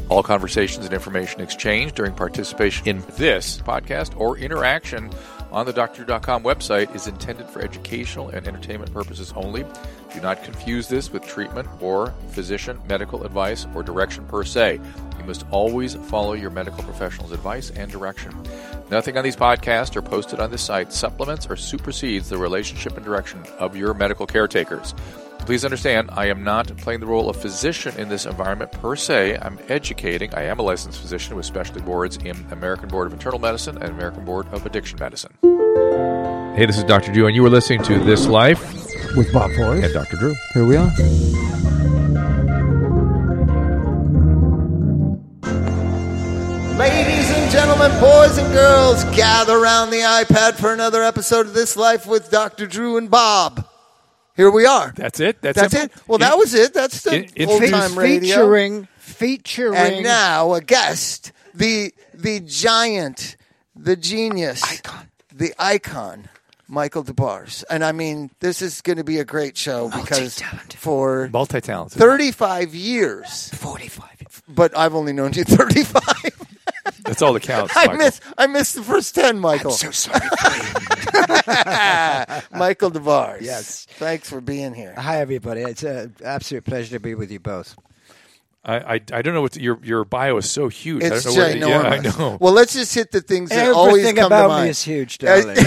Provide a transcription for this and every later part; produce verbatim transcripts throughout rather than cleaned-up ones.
All conversations and information exchanged during participation in this podcast or interaction on the Doctor Drew dot com website is intended for educational and entertainment purposes only. Do not confuse this with treatment or physician medical advice or direction per se. You must always follow your medical professional's advice and direction. Nothing on these podcasts or posted on this site supplements or supersedes the relationship and direction of your medical caretakers. Please understand, I am not playing the role of physician in this environment per se. I'm educating. I am a licensed physician with specialty boards in American Board of Internal Medicine and American Board of Addiction Medicine. Hey, this is Doctor Drew, and you are listening to This Life with Bob Forrest and Doctor Drew. Here we are. Ladies and gentlemen, boys and girls, gather around the iPad for another episode of This Life with Doctor Drew and Bob. Here we are. That's it? That's, That's it? Well, that was it. That's the In- old-time radio. Featuring, featuring. And now a guest, the the giant, the genius, Icon. the icon, Michael DeBars. And I mean, this is going to be a great show because Multi-talented. for multi-talented. thirty-five years, forty-five. but I've only known you thirty-five. That's all that counts, I Michael. miss I missed the first ten, Michael. I'm so sorry. Michael DeBars. Yes. Thanks for being here. Hi, everybody. It's an absolute pleasure to be with you both. I, I I don't know what to, your your bio is so huge. It's I don't know what, ginormous. yeah, I know. Well, let's just hit the things that Everything always come about to mind. me is huge, darling.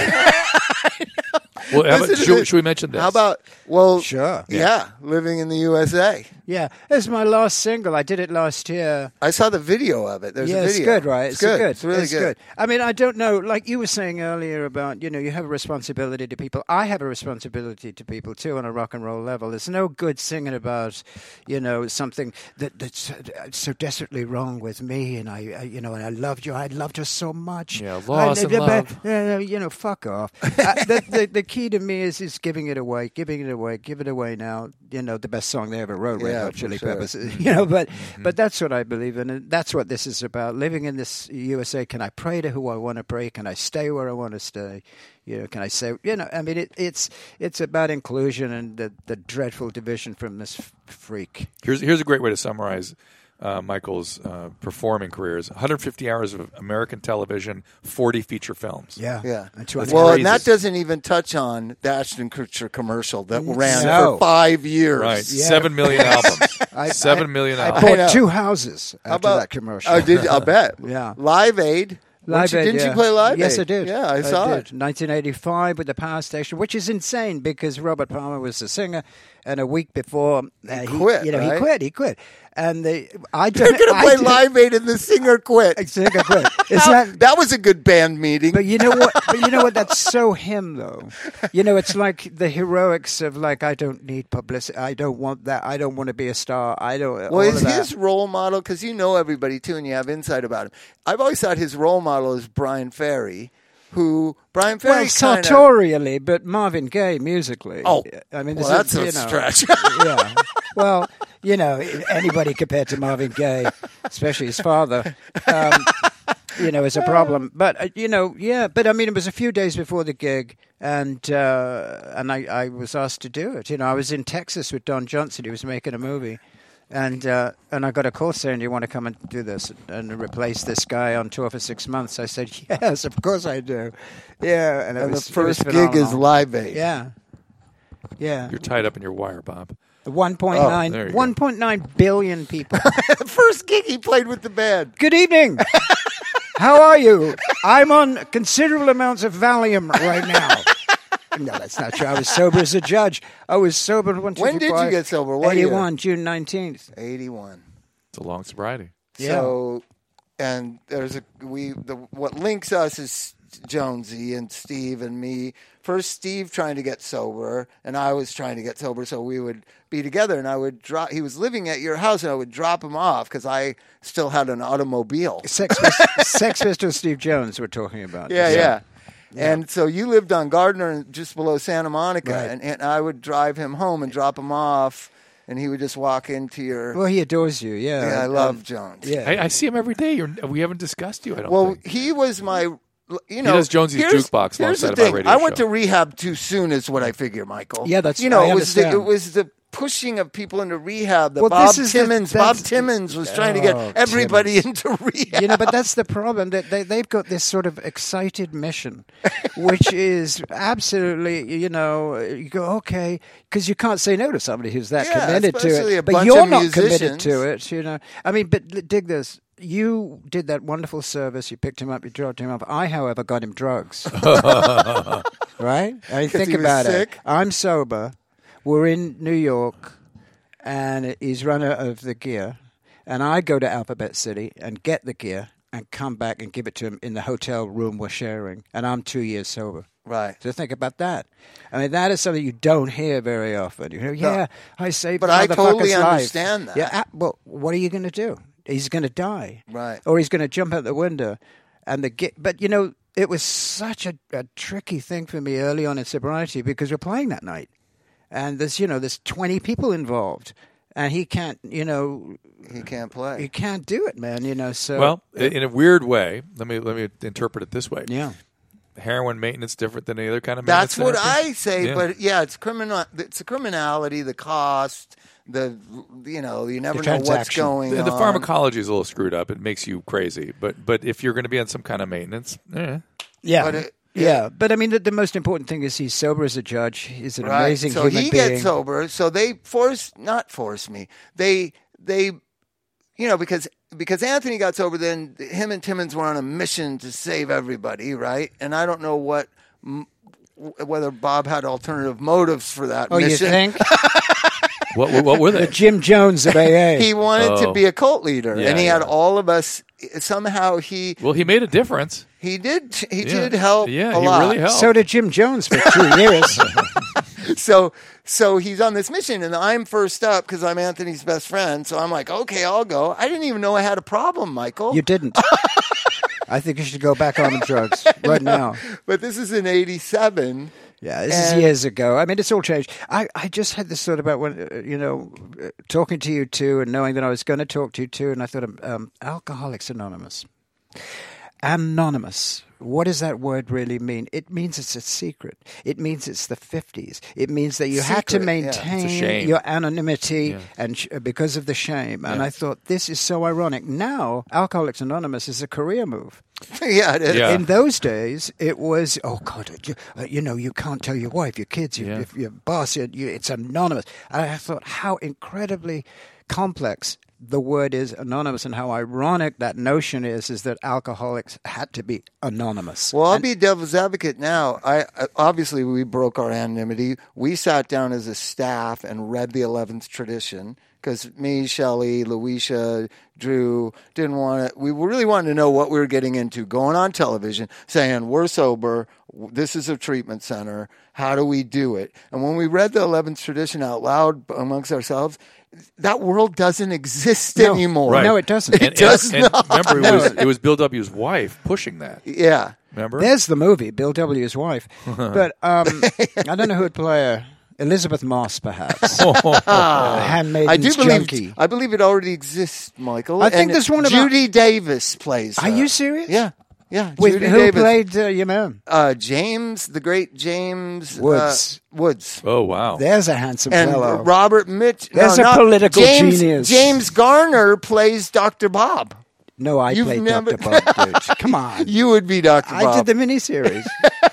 Well, how about, Listen to should, this. should we mention this? How about, well, Sure. yeah, living in the U S A. Yeah, it's my last single. I did it last year. I saw the video of it. There's yeah, a it's video. good, right? It's, good. It's really it's good. I mean, I don't know. Like you were saying earlier about, you know, you have a responsibility to people. I have a responsibility to people too on a rock and roll level. There's no good singing about, you know, something that that's so desperately wrong with me, and I, I you know, and I loved you. I loved her so much. Yeah, loss I, and love. Uh, you know, fuck off. uh, the, the the key to me is is giving it away, giving it away, give it away now. You know, the best song they ever wrote, Red Yeah, Hot for Chili sure. Peppers. You know, but but that's what I believe in, and that's what this is about. Living in this U S A, can I pray to who I want to pray? Can I stay where I want to stay? You know, can I say, you know, I mean, it, it's it's about inclusion and the, the dreadful division from this f- freak. Here's here's a great way to summarize uh, Michael's uh, performing careers: one hundred fifty hours of American television, forty feature films. Yeah, Yeah. And two hundred Well, crazy. and that doesn't even touch on the Ashton Kutcher commercial that ran No. for five years. Right, Yeah. seven million albums. I- Seven million I albums. I know. bought two houses How after about that commercial. Oh, did I bet? Yeah. Live Aid. Live Weren't you- Aid, Didn't yeah. you play Live Yes, Aid? I did. Yeah, I saw did. it. nineteen eighty-five with the Power Station, which is insane because Robert Palmer was the singer, and a week before uh, he quit, You know, right? he quit. He quit, and the I They're don't. going to I play did- Live Aid and the singer quit. Singer quit. Is How- that? that was a good band meeting. But you know what? But you know what? That's so him, though. You know, it's like the heroics of like, I don't need publicity. I don't want that. I don't want to be a star. I don't. all Well, is of that. his role model, because you know everybody too and you have insight about him. I've always thought his role model is Brian Ferry, who, Brian Well, Ferry kind of... sartorially, but Marvin Gaye musically. Oh, I mean, well, this that's is, a you know, stretch. Yeah. Well, you know, anybody compared to Marvin Gaye, especially his father, um, you know, is a problem. But uh, you know, yeah. But I mean, it was a few days before the gig, and uh, and I, I was asked to do it. You know, I was in Texas with Don Johnson. He was making a movie. And uh, and I got a call saying, "Do you want to come and do this and replace this guy on tour for six months?" I said, "Yes, of course I do." Yeah, and, it And was, the first it was gig is phenomenal. Live Aid. Yeah, yeah. You're tied up in your wire, Bob. One point Oh, nine, there you go. one point nine billion people. The first gig he played with the band. Good evening. How are you? I'm on considerable amounts of Valium right now. No, that's not true. I was sober as a judge. I was sober when. When did you get sober? What year? eighty-one, June nineteenth. eighty-one. It's a long sobriety. Yeah. So, and there's a we the what links us is Jonesy and Steve and me. First, Steve trying to get sober, and I was trying to get sober, so we would be together. And I would drop. He was living at your house, and I would drop him off because I still had an automobile. Sex, Sex Pistol Steve Jones we're talking about. Yeah, Yeah. yeah. And so you lived on Gardner, just below Santa Monica, Right. and, and I would drive him home and drop him off, and he would just walk into your. Well, he adores you, yeah. yeah, I Um, love Jones. Yeah. I, I see him every day. You're, we haven't discussed you, I don't Well, think. he was my. You know, does Jonesy's here's- jukebox here's alongside the of my thing. radio I went show. to rehab too soon, is what I figure, Michael. Yeah, that's- you know. I it was the, understand. it was the pushing of people into rehab that Well, Bob this is the- Timmons, Bob that's- Timmons was trying to get Oh, everybody Timmons. into rehab. You know, but that's the problem. That they, they've got this sort of excited mission, which is absolutely, you know, you go, okay, because you can't say no to somebody who's that Yeah, committed to especially a it. But bunch you're of not committed musicians. to it, you know. I mean, but l- dig this. You did that wonderful service. You picked him up. You dropped him off. I, however, got him drugs. Right? I mean, 'Cause think he was about sick? it. I'm sober. We're in New York, and he's run out of the gear. And I go to Alphabet City and get the gear and come back and give it to him in the hotel room we're sharing. And I'm two years sober. Right. So think about that. I mean, that is something you don't hear very often. You hear, yeah, I saved But I motherfucker's totally life. understand that. Yeah, uh, well, what are you going to do? He's going to die. Right. Or he's going to jump out the window. And the ge- But, you know, it was such a, a tricky thing for me early on in sobriety because we're playing that night. And there's, you know, there's twenty people involved. And he can't, you know, He can't play. he can't do it, man, you know, so. Well, in a weird way, let me let me interpret it this way. Yeah. Heroin maintenance different than any other kind of That's maintenance what therapy? I say, Yeah. but yeah, it's criminal. It's the criminality, the cost, the you know, you never The know what's transaction. going The, on. the pharmacology is a little screwed up. It makes you crazy. But but if you're going to be on some kind of maintenance, eh. Yeah. But it- yeah. But I mean, the, the most important thing is he's sober as a judge. He's an Right. amazing so human he being. gets sober. So they force, not force me. They they, you know, because because Anthony got sober, then him and Timmons were on a mission to save everybody, right? And I don't know what. m- Whether Bob had alternative motives for that Oh, you mission. think? what, what, what were they? The Jim Jones of A A. He wanted Oh. to be a cult leader, Yeah, and he had yeah. all of us. Somehow he Well, he made a difference. he did he Yeah. did help Yeah, a he lot. really helped. So did Jim Jones for two years. So so he's on this mission, and I'm first up because I'm Anthony's best friend. So I'm like, okay, I'll go. I didn't even know I had a problem, Michael. You didn't. I think you should go back on the drugs right now. But this is in eighty-seven. Yeah, this And- is years ago. I mean, it's all changed. I, I just had this thought about when, uh, you know, uh, talking to you two and knowing that I was going to talk to you too, and I thought, um, Alcoholics Anonymous. Anonymous. What does that word really mean? It means it's a secret. It means it's the fifties. It means that you had to Secret, yeah. It's a maintain shame. your anonymity Yeah. and sh- because of the shame. And Yeah. I thought, this is so ironic. Now, Alcoholics Anonymous is a career move. Yeah, it is. Yeah. In those days, it was, oh, God, you, uh, you know, you can't tell your wife, your kids, your, Yeah. your, your boss, you, you, it's anonymous. And I thought how incredibly complex the word is anonymous and how ironic that notion is, is that alcoholics had to be anonymous. Well, I'll And- be devil's advocate now. I I- obviously we broke our anonymity. We sat down as a staff and read the eleventh tradition because me, Shelley, Louisa, Drew didn't want to. We really wanted to know what we were getting into. Going on television, saying we're sober. This is a treatment center. How do we do it? And when we read the eleventh tradition out loud amongst ourselves, that world doesn't exist No. anymore. Right. No, it doesn't. It And, does and, and not. remember, it No. was, it was Bill W.'s wife pushing that. Yeah. Remember? There's the movie, Bill W.'s wife. But um, I don't know who would play her. Elizabeth Moss, perhaps. A handmaiden's I do believe junkie. I believe it already exists, Michael. I think And there's one about- Judy Davis plays. Are her. you serious? Yeah, yeah. With Judy who Davis. played uh, your man? Uh, James, the great James uh, Woods. Woods. Oh, wow. There's a handsome And fellow. Robert Mitch. There's no, a not- political James, genius. James Garner plays Doctor Bob. No, I You've played never- Doctor Bob, dude. Come on. You would be Doctor I Bob. did the miniseries.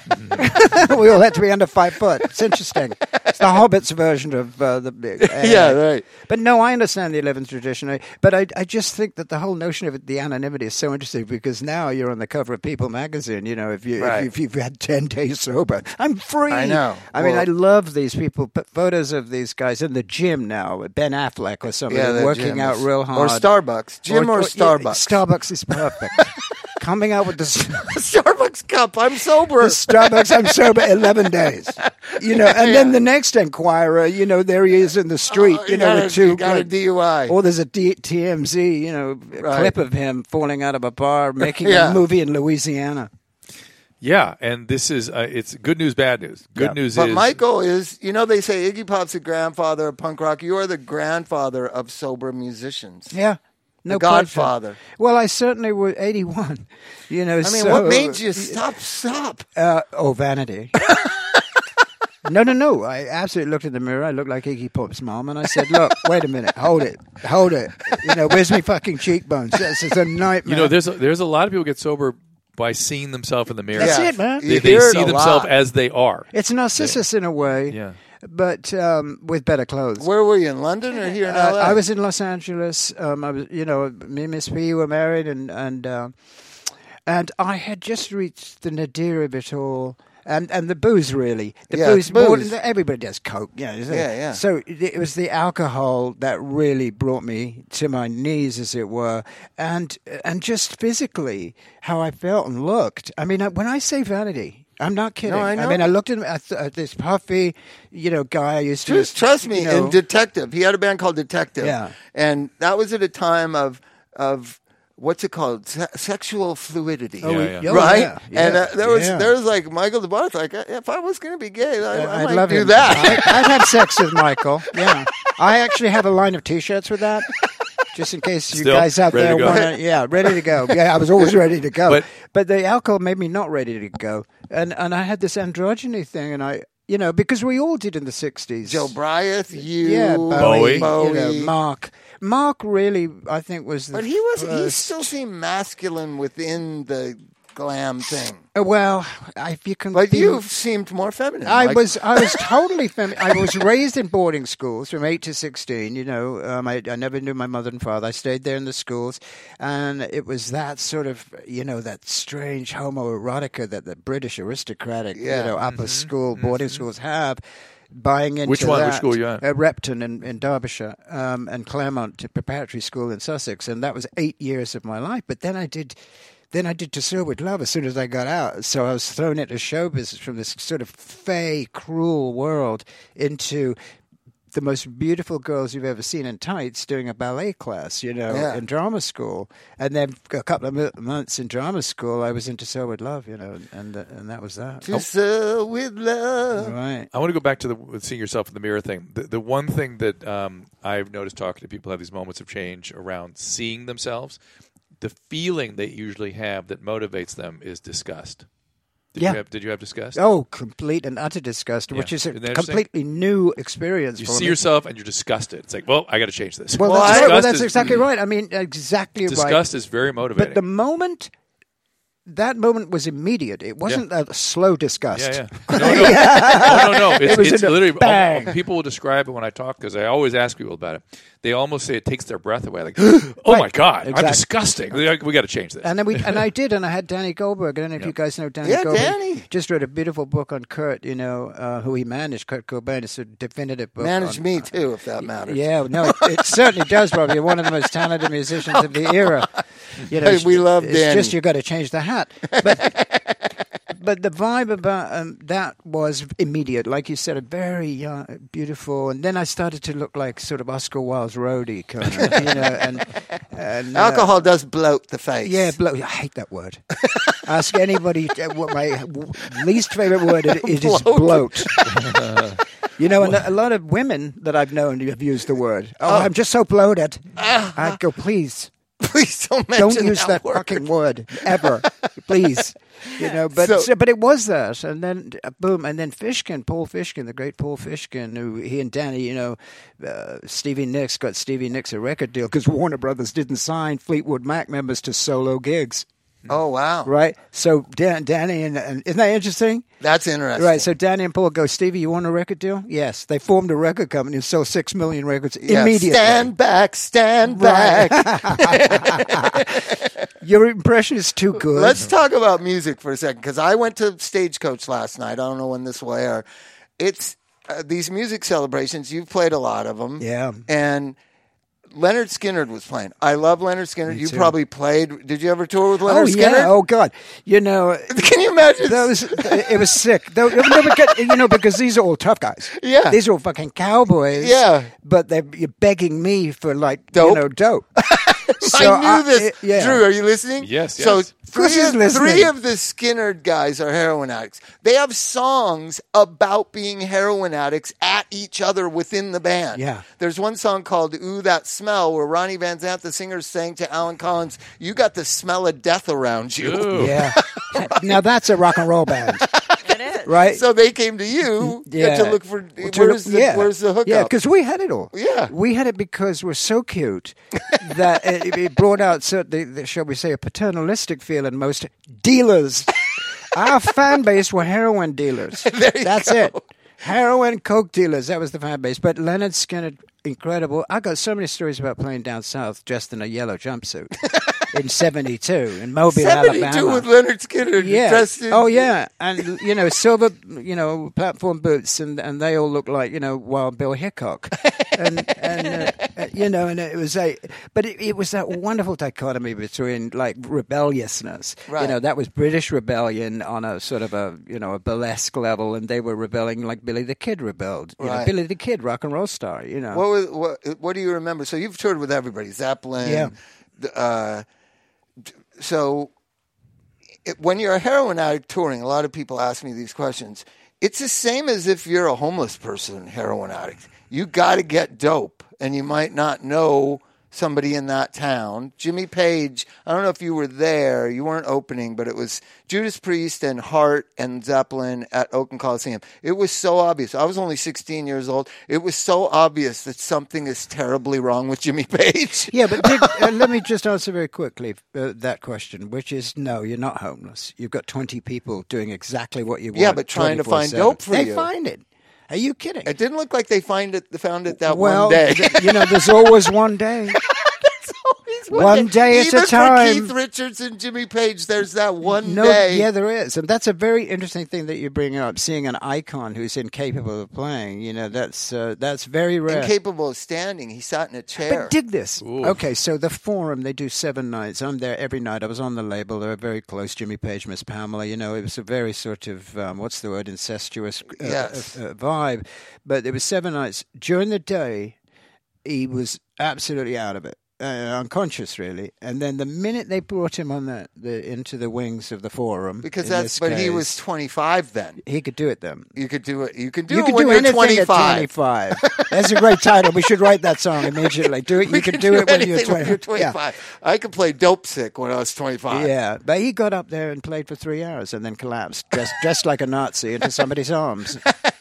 We all had to be under five foot. It's interesting. It's the Hobbits version of uh, the. Uh, Yeah, right. But no, I understand the eleventh tradition. I, but I, I just think that the whole notion of it, the anonymity is so interesting because now you're on the cover of People magazine. You know, if you Right. if, you, if you've had ten days sober, I'm free. I know. I mean, Well- I love these people. Put photos of these guys in the gym now. Ben Affleck or somebody Yeah, the working gym out is- real hard. Or Starbucks. Jim or, yeah, Starbucks. Starbucks is perfect. Coming out with the. Starbucks cup. I'm sober. The Starbucks, I'm sober eleven days. You know, and then the next Enquirer, you know, there he is in the street, Oh, you you know, got a- with two. you got a D U I. Or there's a D- T M Z, you know, Right. clip of him falling out of a bar making Yeah. a movie in Louisiana. Yeah, and this is uh, it's good news, bad news. Good Yeah. news But is Michael is, you know, they say Iggy Pop's the grandfather of punk rock. You are the grandfather of sober musicians. Yeah. No The question. Godfather. Well, I certainly was eighty-one. You know, I mean, so, what made you stop? Stop. Uh, oh, vanity. No, no, no. I absolutely looked in the mirror. I looked like Iggy Pop's mom, and I said, "Look, wait a minute, hold it, hold it. You know, where's my fucking cheekbones? This is a nightmare." You know, there's a, there's a lot of people get sober by seeing themselves in the mirror. That's Yeah. it, man. They, You they hear it see a themselves lot. as they are. It's Narcissus in a way, Yeah. but um, with better clothes. Where were you, in London or here in Uh, L A? I was in Los Angeles. Um, I was, you know, me and Miss P were married, and and uh, and I had just reached the nadir of it all. And and the booze, really. The Yeah, booze, more booze. than everybody does coke. You know, isn't it? Yeah, yeah. So it it was the alcohol that really brought me to my knees, as it were, and and just physically how I felt and looked. I mean, when I say vanity, I'm not kidding. No, I know. mean, I looked at, at, at this puffy, you know, guy I used to Trust, trust me, you know, in Detective, he had a band called Detective. Yeah. And that was at a time of of what's it called? Se- sexual fluidity. Oh, Yeah, yeah. oh, right? yeah, And yeah, uh, there was yeah. there was like Michael DeBarth, like if I was going to be gay, I, I I'd might love do him. that. I, I'd have sex with Michael. Yeah, I actually have a line of T-shirts with that, just in case you Still guys out ready there to go. want to. Yeah, ready to go. Yeah, I was always ready to go. But- But, the alcohol made me not ready to go, and and I had this androgyny thing, and I, you know, because we all did in the sixties. Joe Bryant, you, Yeah, Bowie. Bowie, you know, Mark. Mark really, I think, was the. But he was he first- still seemed masculine within the glam thing. Uh, Well, if you can. But be- you seemed more feminine. I like- was I was totally feminine. I was raised in boarding schools from eight to sixteen. You know, um, I, I never knew my mother and father. I stayed there in the schools, and it was that sort of, you know, that strange homoerotica that the British aristocratic, Yeah. you know, upper school boarding schools have. Buying into Which one? that. Which school you at? At Repton in, in Derbyshire, um, and Claremont Preparatory School in Sussex, and that was eight years of my life. But then I did. Then I did To Sir with Love as soon as I got out. So I was thrown into show business from this sort of fey, cruel world into the most beautiful girls you've ever seen in tights doing a ballet class, you know, Yeah. in drama school. And then a couple of mo- months in drama school, I was into To Sir with Love, you know, and uh, and that was that. To Sir with love. Right. I want to go back to the seeing yourself in the mirror thing. The, the one thing that um, I've noticed talking to people who have these moments of change around seeing themselves, the feeling they usually have that motivates them is disgust. Did Yeah. you have, did you have disgust? Oh, complete and utter disgust, Yeah. which is a Isn't that interesting? completely new experience You for see me. yourself and you're disgusted. It's like, well, I got to change this. Well, Well, that's, I- right. well, Disgust that's is- exactly right. I mean, exactly right. Disgust is very motivating. But the moment, that moment was immediate. It wasn't a slow disgust. Yeah, yeah. No, no, no, no, no. It's, It was it's in a literally bang. al- people will describe it when I talk because I always ask people about it. They almost say it takes their breath away. Like, oh Right. my god, I'm Exactly. disgusting. We, we got to change this. And then we and I did, and I had Danny Goldberg. I don't know if you guys know Danny Yeah, Goldberg. Danny. Just wrote a beautiful book on Kurt. You know, uh, who he managed, Kurt Cobain. It's a definitive book. Managed on, me too, if that matters. Yeah, no, it, it certainly does, Rob. You're one of the most talented musicians of the era. You know, Hey, we love it's Danny. just you got to change the hat. But but the vibe about um, that was immediate, like you said, a very young, beautiful. And then I started to look like sort of Oscar Wilde's roadie, kind of, you know. And, and uh, Alcohol does bloat the face. yeah, blow. I hate that word. Ask anybody uh, what my w- least favorite word is. It is bloat. You know, and a lot of women that I've known have used the word. Oh, I'm just so bloated. I go, please, Please don't mention don't use that, word. fucking word ever, please. You know, but So- so, but it was that, and then uh, boom, and then Fishkin, Paul Fishkin, the great Paul Fishkin, who he and Danny, you know, uh, Stevie Nicks got Stevie Nicks a record deal because Warner Brothers didn't sign Fleetwood Mac members to solo gigs. Oh, wow. Right, so Dan, Danny and, and isn't that interesting? That's interesting. Right, so Danny and Paul go, Stevie, you want a record deal? Yes, they formed a record company and sold six million records Yeah, immediately. Stand back, stand Right. back. Your impression is too good. Let's talk about music for a second, because I went to Stagecoach last night. I don't know when this will air. It's uh, these music celebrations. You've played a lot of them. Yeah. And Leonard Skinner was playing. I love Leonard Skinner. Me You too. probably played. Did you ever tour with Oh Leonard Skinner? yeah! Oh God! You know, Can you imagine? those it was sick. Though, no, because, you know, because these are all tough guys. Yeah. these are all fucking cowboys. Yeah. but they're you're begging me for like Dope. you know dope. I knew this. it- yeah. Drew, are you listening? Yes, So yes. Of course three he's of, listening. three of the Skinner guys are heroin addicts. They have songs about being heroin addicts at each other within the band. Yeah. There's one song called Ooh, That Smell, where Ronnie Van Zant, the singer, is saying to Alan Collins, you got the smell of death around you. Ooh. Yeah. Now that's a rock and roll band. It is. Right. So they came to you Yeah. to look for To- where's the, yeah. where's the hookup? Yeah, because we had it all. Yeah. We had it because we're so cute that it, it brought out, certainly, the, shall we say, a paternalistic feel in most dealers. Our fan base were heroin dealers. There you That's go. it. Heroin, coke dealers. That was the fan base. But Leonard Skinner, incredible. I got so many stories about playing down south dressed in a yellow jumpsuit in seventy-two in Mobile, seventy-two Alabama. with Leonard Skinner Yeah. dressed in. Oh, yeah. And, you know, silver, you know, platform boots, and, and they all look like, you know, Wild Bill Hickok. And, and uh, you know, and it was a, but it, it was that wonderful dichotomy between, like, rebelliousness. Right. You know, that was British rebellion on a sort of a, you know, a burlesque level, and they were rebelling like Billy the Kid rebelled. You Right. know, Billy the Kid, rock and roll star, you know. What, was, what what do you remember? So you've toured with everybody, Zeppelin. Yeah. the, Uh, so it, when you're a heroin addict touring, a lot of people ask me these questions. It's the same as if you're a homeless person, heroin addict. You got to get dope, and you might not know somebody in that town. Jimmy Page, I don't know if you were there. You weren't opening, but it was Judas Priest and Heart and Zeppelin at Oakland Coliseum. It was so obvious. I was only sixteen years old. It was so obvious that something is terribly wrong with Jimmy Page. Yeah, but did, uh, let me just answer very quickly uh, that question, which is no, you're not homeless. You've got twenty people doing exactly what you want. Yeah, but trying to find twenty-four seven. dope for they you. They find it. Are you kidding? It didn't look like they find it. They found it that well, one day. th- you know, there's always one day. That's always One day at a Even time. for Keith Richards and Jimmy Page, there's that one No, day. yeah, there is, and that's a very interesting thing that you bring up. Seeing an icon who's incapable of playing, you know, that's uh, that's very rare. Incapable of standing. He sat in a chair. But dig this. Ooh. Okay, so the Forum, they do seven nights. I'm there every night. I was on the label. They were very close. Jimmy Page, Miss Pamela. You know, it was a very sort of, um, what's the word, incestuous uh, Yes. uh, uh, vibe. But there was seven nights. During the day, he was absolutely out of it. Uh, unconscious, really, and then the minute they brought him on the, the into the wings of the Forum, because in that's. this But he case, was twenty-five then. he could do it then. You could do it. You could do You it could when do you're anything twenty-five. at twenty-five. That's a great title. We should write that song immediately. Do it. We You can could do it when you're anything twenty. twenty-five. I could play Dope Sick when I was twenty-five. Yeah, but he got up there and played for three hours and then collapsed, dressed, dressed like a Nazi, into somebody's arms.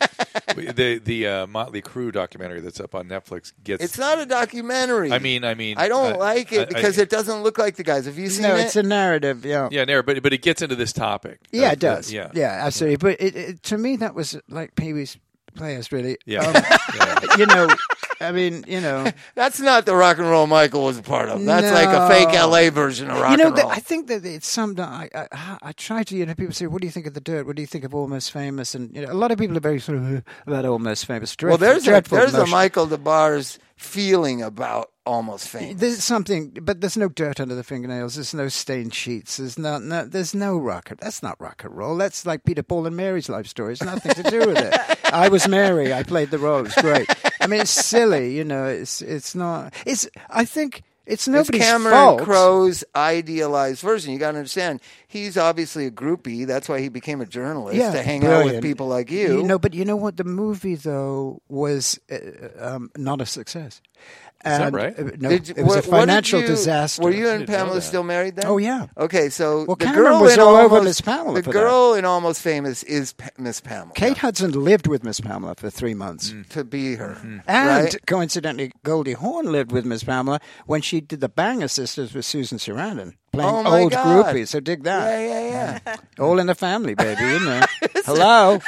the the uh, Motley Crue documentary that's up on Netflix gets. It's not a documentary. I mean, I mean, I don't uh, like it I- because I- it doesn't look like the guys. Have you seen No, it? it's a narrative. Yeah, Yeah, no, but but it gets into this topic. yeah, of it does. the- yeah, yeah, absolutely. But it, it, to me, that was like Pee Wee's Players, really. Yeah. Um, Yeah. you know, I mean, you know. That's not the rock and roll Michael was a part of. That's No. like a fake L A version of rock You know, and roll. I think that it's some. I, I I try to. You know, people say, "What do you think of the Dirt? What do you think of Almost Famous?" And you know, a lot of people are very sort of uh, about Almost Famous. well, Dreadful, there's a, dreadful there's a notion. Michael DeBar's feeling about Almost Famous. There's something, but there's no dirt under the fingernails. There's no stained sheets. There's no, no there's no rock. That's not rock and roll. That's like Peter, Paul, and Mary's life story. It's nothing to do with it. I was Mary. I played the role. It was great. I mean, it's silly. You know, it's it's not. It's. I think it's nobody's it's Cameron fault. Crowe's idealized version. You got to understand, he's obviously a groupie. That's why he became a journalist Yeah, to hang out with brilliant. people like you. You know, but you know what? The movie though was uh, um, not a success. that And, right? uh, no, Did you- it was what- a what did financial you- disaster. Were you I and didn't know Pamela that. still married then? Oh yeah. Okay, so Well, the Cameron girl was in all almost, over Miss Pamela The for girl in Almost Famous is P- Miss Pamela. Kate Hudson lived with Miss Pamela for three months. to be her, And right? coincidentally, Goldie Hawn lived with Miss Pamela when she did the Banger Sisters with Susan Sarandon, playing Oh, my old God. groupies. So dig that. Yeah, yeah, yeah. All in the family, baby, you know. Hello.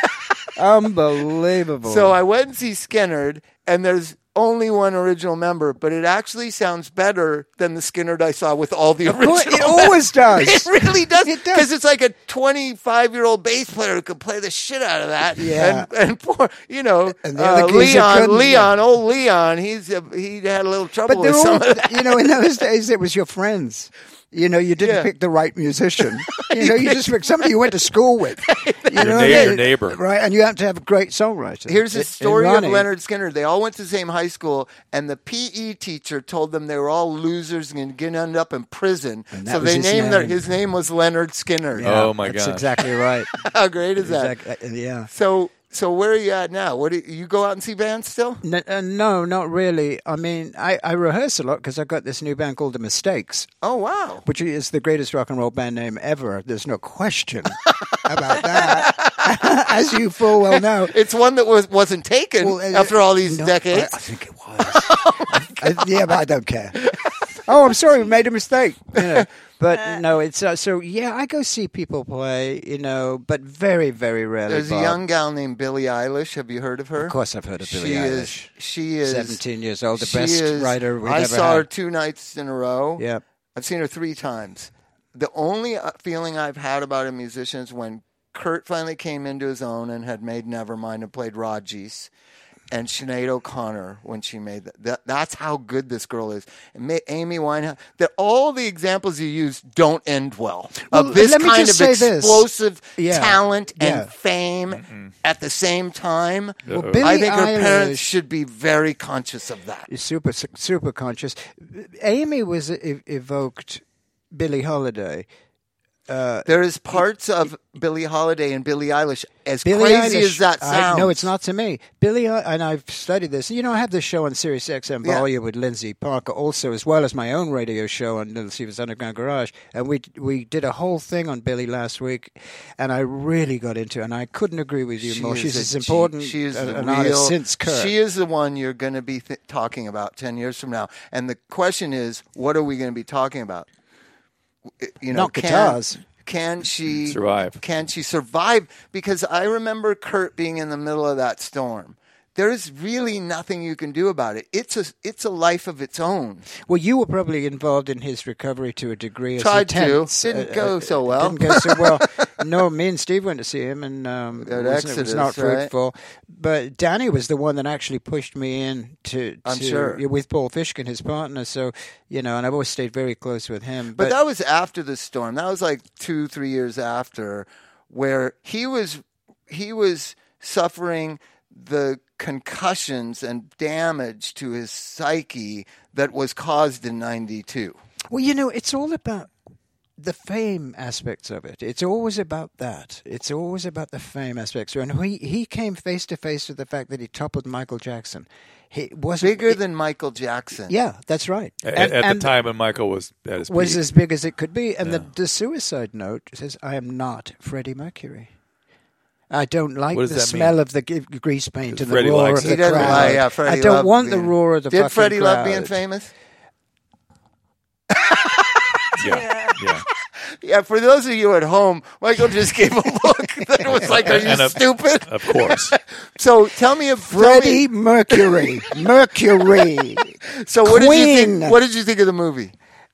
Unbelievable. So I went and see Skinnerd, and there's only one original member, but it actually sounds better than the Skinnerd I saw with all the original Well, it members. always does. It really does. It does. Because it's like a twenty-five-year-old bass player who could play the shit out of that. Yeah. And, and poor, you know, And the uh, other geezer Leon, couldn't, Leon, old Leon, he's a, he had a little trouble But with they're some all, of that. you know, in those days, it was your friends. You know, you didn't Yeah. pick the right musician. You know, you just picked somebody you went to school with. You Your know, neigh- yeah, your neighbor. Right, and you have to have a great songwriter. Here's the In- in story of Ronnie. Leonard Skinner. They all went to the same high school, and the P E teacher told them they were all losers and going to end up in prison. And that So was they his named their, name. his name was Leonard Skinner. Yeah, Oh, my that's gosh. exactly right. How great is that? Exact- uh, yeah. So, so where are you at now? What do you, you go out and see bands still? N- uh, no, not really. I mean, I, I rehearse a lot because I've got this new band called The Mistakes, Oh wow! which is the greatest rock and roll band name ever. There's no question about that. as you full well know. It's one that was, wasn't taken Well, uh, after all these no, decades. I, I think it was. I, yeah, but I don't care. Oh, I'm sorry, we made a mistake. You know. But no, it's uh, so yeah. I go see people play, you know, but very, very rarely. There's Bob. a young gal named Billie Eilish. Have you heard of her? Of course, I've heard of Billie she Eilish. Is, she is seventeen years old, the she best is, writer we've I ever saw her had. two nights in a row. Yeah. I've seen her three times. The only uh, feeling I've had about a musician is when Kurt finally came into his own and had made Nevermind and played Rajesh, and Sinead O'Connor when she made that. that that's how good this girl is. And Ma- Amy Winehouse. That all the examples you use don't end well. Well, of this let me kind of just say this. explosive Yeah. talent and Yeah. fame Mm-mm. at the same time. Well, Uh-oh. Billie I think her parents Eilish should be very conscious of that. is super, super conscious. Amy was ev- evoked Billie Holiday. Uh, There is parts of Billie Holiday and Billie Eilish, as Billie crazy Eilish, as that I, sounds. no, it's not to me. Billie, and I've studied this. You know, I have this show on Sirius X M Yeah. Volume with Lindsay Parker, also as well as my own radio show on Little Steven's Underground Garage. And we we did a whole thing on Billie last week, and I really got into it. And I couldn't agree with you She more. is She's a- as important she, she is an, the an real, artist since Kurt. She is the one you're going to be th- talking about ten years from now. And the question is, what are we going to be talking about? You know, Not can- guitars. Can she Survive. Can she survive? Because I remember Kurt being in the middle of that storm. There's really nothing you can do about it. It's a it's a life of its own. Well, you were probably involved in his recovery to a degree. As Tried to. attempts. Didn't Uh, go uh, so well. Didn't go so well. No, me and Steve went to see him, and um, At it, wasn't- it Exodus, was not right? fruitful. But Danny was the one that actually pushed me in to, to I'm sure. with Paul Fishkin, his partner. So you know, and I've always stayed very close with him. But that was after the storm. That was like two, three years after, where he was he was suffering the concussions and damage to his psyche that was caused in ninety-two. Well, you know, it's all about the fame aspects of it. It's always about that. It's always about the fame aspects. And he, he came face to face with the fact that he toppled Michael Jackson. He wasn't Bigger it- than Michael Jackson. Yeah, that's right. At, And- at and the time when Michael was at his was peak. as big as it could be. And Yeah. the, the suicide note says, I am not Freddie Mercury. I don't like What the does that smell mean? of the g- grease paint and Freddie the roar likes of it. the He doesn't crowd. like- yeah, Freddie I don't loved want the being- roar of the Did fucking Freddie crowd. love being famous? yeah, yeah. Yeah, for those of you at home, Michael just gave a look that was like, are you And a- stupid? Of course. So tell me if Freddie Mercury. Mercury. So what did you Queen. think? What did you think of the movie?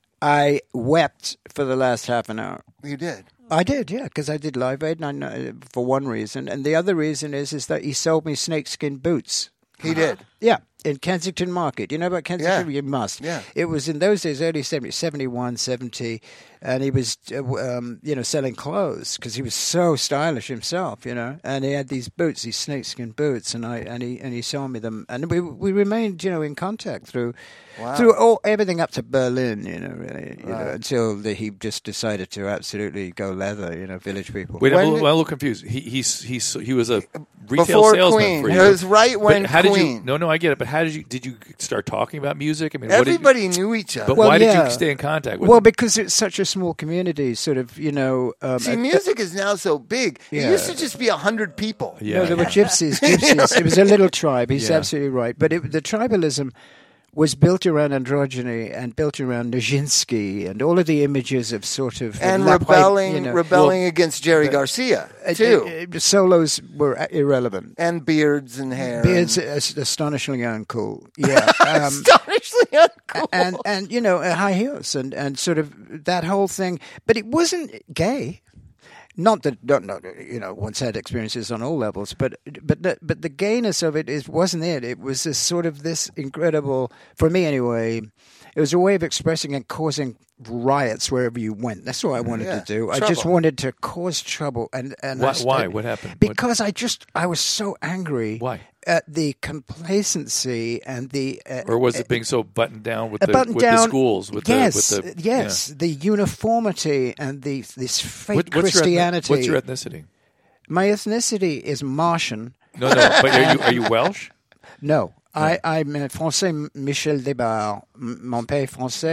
I wept for the last half an hour. You did. I did, yeah, because I did Live Aid, and I know, for one reason, and the other reason is is that he sold me snakeskin boots. He did. Yeah, in Kensington Market. You know about Kensington? Yeah. You must. Yeah. It was in those days, early seventies, seventy-one, seventy, and he was, uh, um, you know, selling clothes because he was so stylish himself, you know. And he had these boots, these snakeskin boots, and I and he and he sold me them, and we we remained, you know, in contact through Wow. through all everything up to Berlin, you know, really, you know, Right. until the, he just decided to absolutely go leather, you know, Village People. Wait, I'm a, When little, did- I'm a little confused. He he's he's he was a retail Before salesman Queen. for It you. was right when but how did you? Queen. No, no, I get it. But how did you? Did you start talking about music? I mean, what did you- Everybody knew each other. But Well, why did yeah. you stay in contact with Well, him? because it's such a small community, sort of, you know. Um, See, uh, music is now so big. It Yeah. used to just be a hundred people. Yeah, no, there were yeah. gypsies. Gypsies. It was a little tribe. He's Yeah. absolutely right. But it, the tribalism was built around androgyny and built around Nijinsky and all of the images of sort of And lap white, rebelling, you know, rebelling against Jerry Garcia uh, too, uh, uh, solos were uh, irrelevant. and beards and hair. Beards and uh, astonishingly uncool. Yeah. Um, astonishingly uncool. and and you know uh, high heels and and sort of that whole thing, but it wasn't gay. Not that not, not, you know one's had experiences on all levels, but but the, but the gayness of it is wasn't it. It was this sort of this incredible, for me anyway. It was a way of expressing and causing riots wherever you went. That's what I wanted Yeah, to do. I trouble. just wanted to cause trouble. And and I Why? st- why? What happened? What- Because I just I was so angry. Why? At the complacency and the uh, or was it being so buttoned down with uh, the buttoned with down, the schools? With yes, the, with the yes, the uniformity and the this yeah. fake What- what's Christianity. Your ethnic- what's your ethnicity? My ethnicity is Martian. No, no. But are you are you Welsh? No, I, I'm uh, Français Michel Desbarres. M- Mon père est français.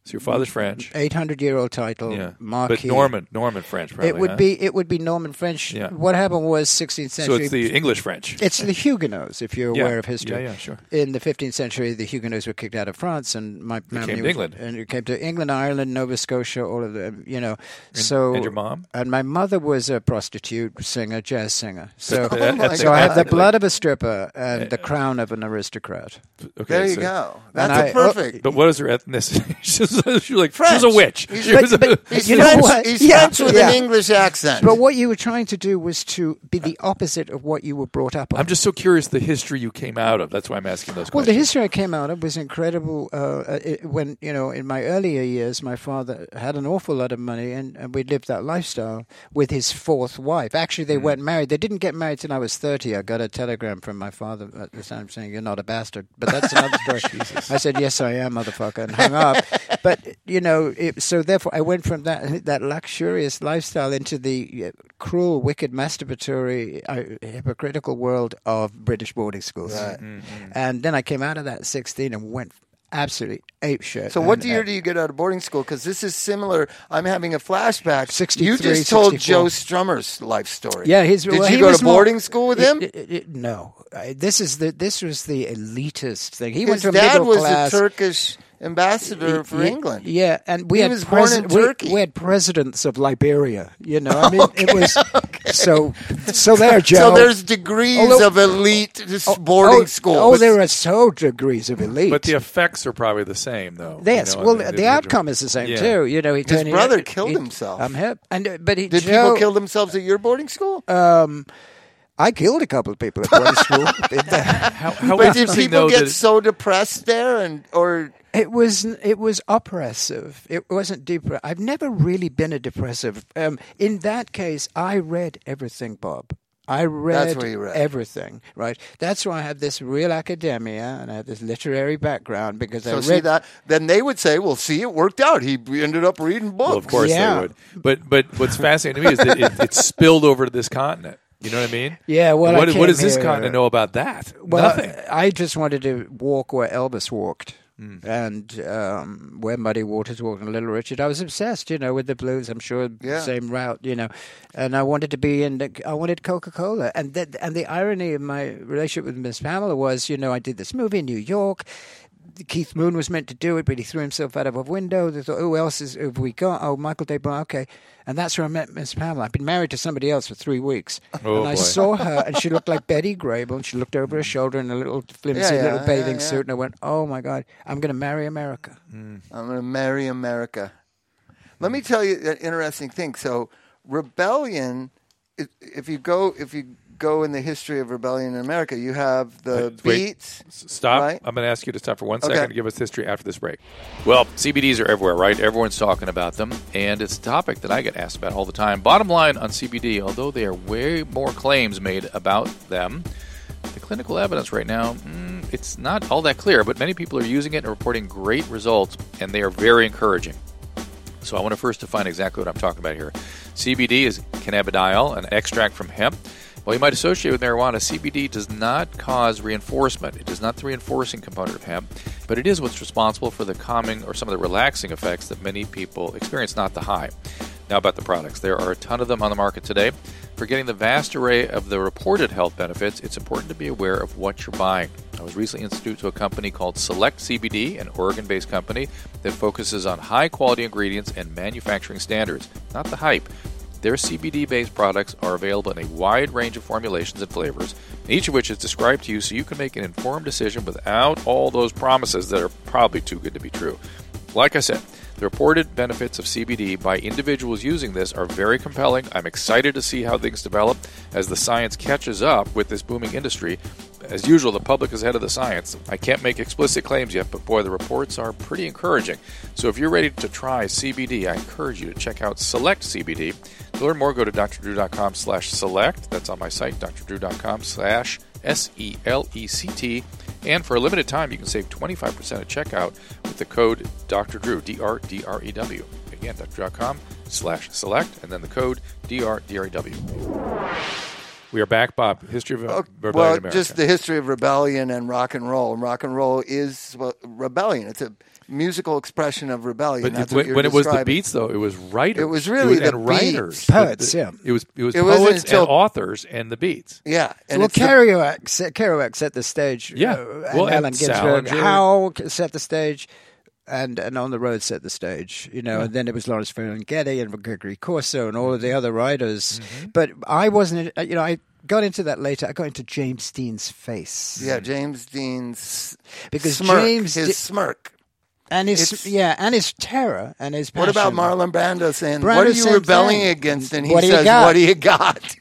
So your father's French. eight hundred year old title, Yeah. Marquis. But Norman, Norman French, probably. It would huh? be it would be Norman French. Yeah. What happened was sixteenth So century. it's the English French. It's the Huguenots, if you're Yeah. aware of history. Yeah, yeah, sure. In the fifteenth century, the Huguenots were kicked out of France, and my family came to was- England. and it came to England, Ireland, Nova Scotia, all of them. You know, so and your mom? and my mother was a prostitute singer, jazz singer. So, Oh my so I have the God. blood of a stripper and the crown of an aristocrat. Okay, There you so- go. And That's I- a perfect. But what is her ethnicity? she's, she's like, French. she was a witch. He's, She was a- but- he's You know French, what? he's Yeah, French with yeah. an English accent. But what you were trying to do was to be the opposite of what you were brought up on. I'm just so curious the history you came out of. That's why I'm asking those Well, the questions. history I came out of was incredible. Uh, it, when, you know, in my earlier years, my father had an awful lot of money, and, and we lived that lifestyle with his fourth wife. Actually, they Mm. weren't married. They didn't get married till I was thirty. I got a telegram from my father at the time saying, "You're not a bastard." But that's another story. I said, "Yes, I am, motherfucker," and hung up. But, you know, it, so therefore I went from that that luxurious lifestyle into the uh, cruel, wicked, masturbatory, uh, hypocritical world of British boarding schools. Mm-hmm. And then I came out of that at sixteen and went absolutely ape shit. So, what And, year uh, do you get out of boarding school? Because this is similar. I'm having a flashback. sixty-three, You just told sixty-four. Joe Strummer's life story. Yeah, his. Did well, you he go was to more- boarding school with him? It- it- it- no, I- this is the this was the elitist thing. He His went to a dad middle was class. a Turkish ambassador for Yeah, England. Yeah, and we He had was born in presi- we- Turkey. We, had presidents of Liberia. You know, I mean, it was so. So there, Joe. So there's degrees Although- of elite boarding oh, school. Oh, But- there are so degrees of elite. But the effects are probably the same, though. Yes, you know, well, in the individual- outcome is the same Yeah. too. You know, he His turned- brother he- killed he- himself. I'm hip, and uh, but he, Did Joe, people kill themselves at your boarding school? Um, I killed a couple of people at boarding school. Did that. How, how but did interesting, people though, get that- so depressed there, and or It was it was oppressive. It wasn't deep. I've never really been a depressive. Um, in that case, I read everything, Bob. I read, That's where you read. everything, right? That's why I have this real academia and I have this literary background because I so read see that? Then they would say, "Well, see, it worked out. He ended up reading books." Well, of course Yeah. they would. But but what's fascinating to me is that it, it spilled over to this continent. You know what I mean? Yeah, well, what, I what does came this here- continent know about that? Well, Nothing. I just wanted to walk where Elvis walked. And um, where Muddy Waters walked and Little Richard, I was obsessed, you know, with the blues. I'm sure Yeah. same route, you know. And I wanted to be in. The, I wanted Coca-Cola, and that, and the irony of my relationship with Miss Pamela was, you know, I did this movie in New York. Keith Moon was meant to do it, but he threw himself out of a window. They thought, who else is, have we got? Oh, Michael Debon, okay. And that's where I met Miss Pamela. I'd been married to somebody else for three weeks. Oh, and I boy. saw her, and she looked like Betty Grable, and she looked over her shoulder in a little flimsy Yeah, yeah, little bathing yeah, yeah. suit, and I went, oh, my God, I'm going to marry America. I'm going to marry America. Let me tell you an interesting thing. So, rebellion. If, if you go, if you go in the history of rebellion in America, you have the Wait, wait. beats. S- Stop. Right? I'm going to ask you to stop for one Okay. second to give us history after this break. Well, C B Ds are everywhere, right? Everyone's talking about them, and it's a topic that I get asked about all the time. Bottom line on C B D, although there are way more claims made about them, the clinical evidence right now, mm, it's not all that clear, but many people are using it and reporting great results, and they are very encouraging. So I want to first define exactly what I'm talking about here. C B D is cannabidiol, an extract from hemp. While you might associate with marijuana, C B D does not cause reinforcement. It is not the reinforcing component of hemp, but it is what's responsible for the calming or some of the relaxing effects that many people experience, not the high. Now about the products. There are a ton of them on the market today. For getting the vast array of the reported health benefits, it's important to be aware of what you're buying. I was recently introduced to a company called Select C B D, an Oregon-based company that focuses on high-quality ingredients and manufacturing standards, not the hype. Their C B D-based products are available in a wide range of formulations and flavors, each of which is described to you so you can make an informed decision without all those promises that are probably too good to be true. Like I said, the reported benefits of C B D by individuals using this are very compelling. I'm excited to see how things develop as the science catches up with this booming industry. As usual, the public is ahead of the science. I can't make explicit claims yet, but boy, the reports are pretty encouraging. So if you're ready to try C B D, I encourage you to check out Select C B D. To learn more, go to drdrew.com slash select. That's on my site, drdrew.com slash S E L E C T. And for a limited time, you can save twenty-five percent at checkout with the code DRDREW, D R D R E W. Again, drdrew.com slash select, and then the code D R D R E W. We are back, Bob. History of Oh, rebellion well, in America. just the history of rebellion and rock and roll. And rock and roll is well, rebellion. It's a musical expression of rebellion. But That's it, what when, you're when it was the describing. Beats, though, it was writers. It was really it was, the and writers, Beats. Poets, The- yeah. It was it was It wasn't poets until- and authors and the Beats. Yeah. And well, it's the- Kerouac, set, Kerouac set the stage. Yeah. uh, and Well, and Allen Ginsberg. Salinger. Howe set the stage, and and On the Road set the stage. You know, and then it was Lawrence Ferlinghetti and Gregory Corso and all of the other writers. Mm-hmm. But I wasn't. You know, I got into that later. I got into James Dean's face. yeah, James Dean's Because smirk, James his Di- smirk. and his It's- yeah, and his terror and his passion. What about Marlon Brando saying, Brando what are you same rebelling thing. against? And he What do you says, got? what do you got?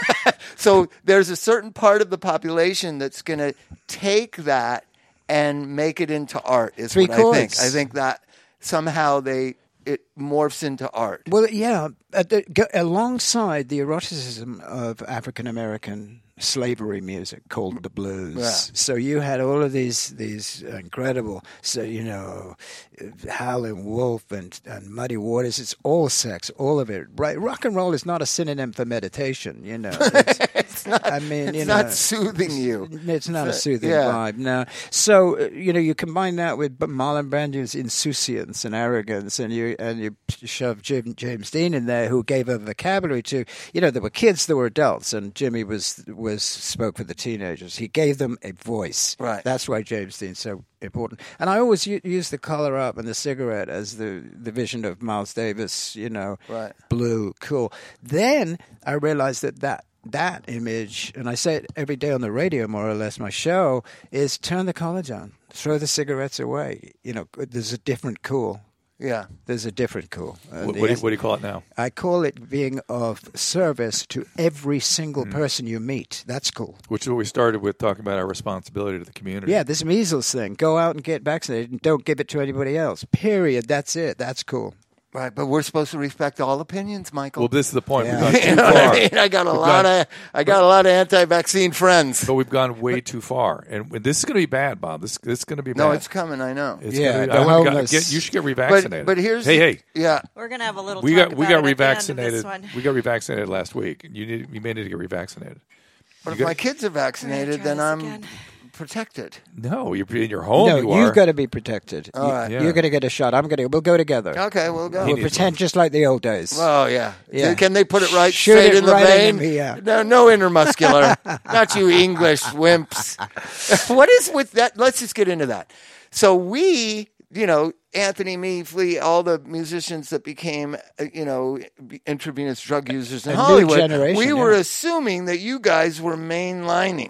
So there's a certain part of the population that's going to take that and make it into art, is Three what I think. chords. I think that somehow they it morphs into art. Well, yeah, at the, go, alongside the eroticism of African American slavery music called the blues. Yeah. So you had all of these these incredible, so you know, Howlin' Wolf and, and Muddy Waters. It's all sex, all of it. Right? Rock and roll is not a synonym for meditation. You know, it's, It's not, I mean, it's you not know, soothing you. It's not a So, soothing yeah. vibe, no. So uh, you know, you combine that with Marlon Brando's insouciance and arrogance, and you and you shove Jim, James Dean in there, who gave a vocabulary to. You know, there were kids, there were adults, and Jimmy was was spoke for the teenagers. He gave them a voice. Right. That's why James Dean's so important. And I always u- use the collar up and the cigarette as the the vision of Miles Davis. You know, Right. blue, cool. Then I realized that that. That image, and I say it every day on the radio, more or less, my show, is turn the collar down, throw the cigarettes away. You know, there's a different cool. Yeah. There's a different cool. And What, the what, do you, es- what do you call it now? I call it being of service to every single Mm. person you meet. That's cool. Which is what we started with, talking about our responsibility to the community. Yeah, this measles thing. Go out and get vaccinated and don't give it to anybody else. Period. That's it. That's cool. Right, but we're supposed to respect all opinions, Michael. Well, this is the point. Yeah. We've gone you too know what far. I mean? I got a We've lot gone- of I got a lot of anti-vaccine friends. But we've gone way too far, and this is going to be bad, Bob. This, this is going to be No, bad. it's coming. I know. It's Yeah, gonna be, the I wanna homeless- get, you should get But revaccinated. but here's hey the- hey, yeah. We're gonna have a little. we talk got we about got it at the end of this revaccinated. one. We got revaccinated last week. You need you may need to get revaccinated. But You if got- my kids are We're gonna vaccinated, try then this I'm again. protected. No, you're in your home. no, you are. you've got to be protected. All You- right. Yeah. You're going to get a shot. I'm going to. We'll go together. Okay, we'll go. We'll needs pretend just like the old days. Oh yeah. Yeah. Can they put it right Shoot straight it in the right vein? in the- yeah. No, no intermuscular. Not you English wimps. What is with that? Let's just get into that. So we, you know, Anthony, me, Flea, all the musicians that became, uh, you know, intravenous drug users in A new Hollywood, generation, we yeah. were assuming that you guys were mainlining.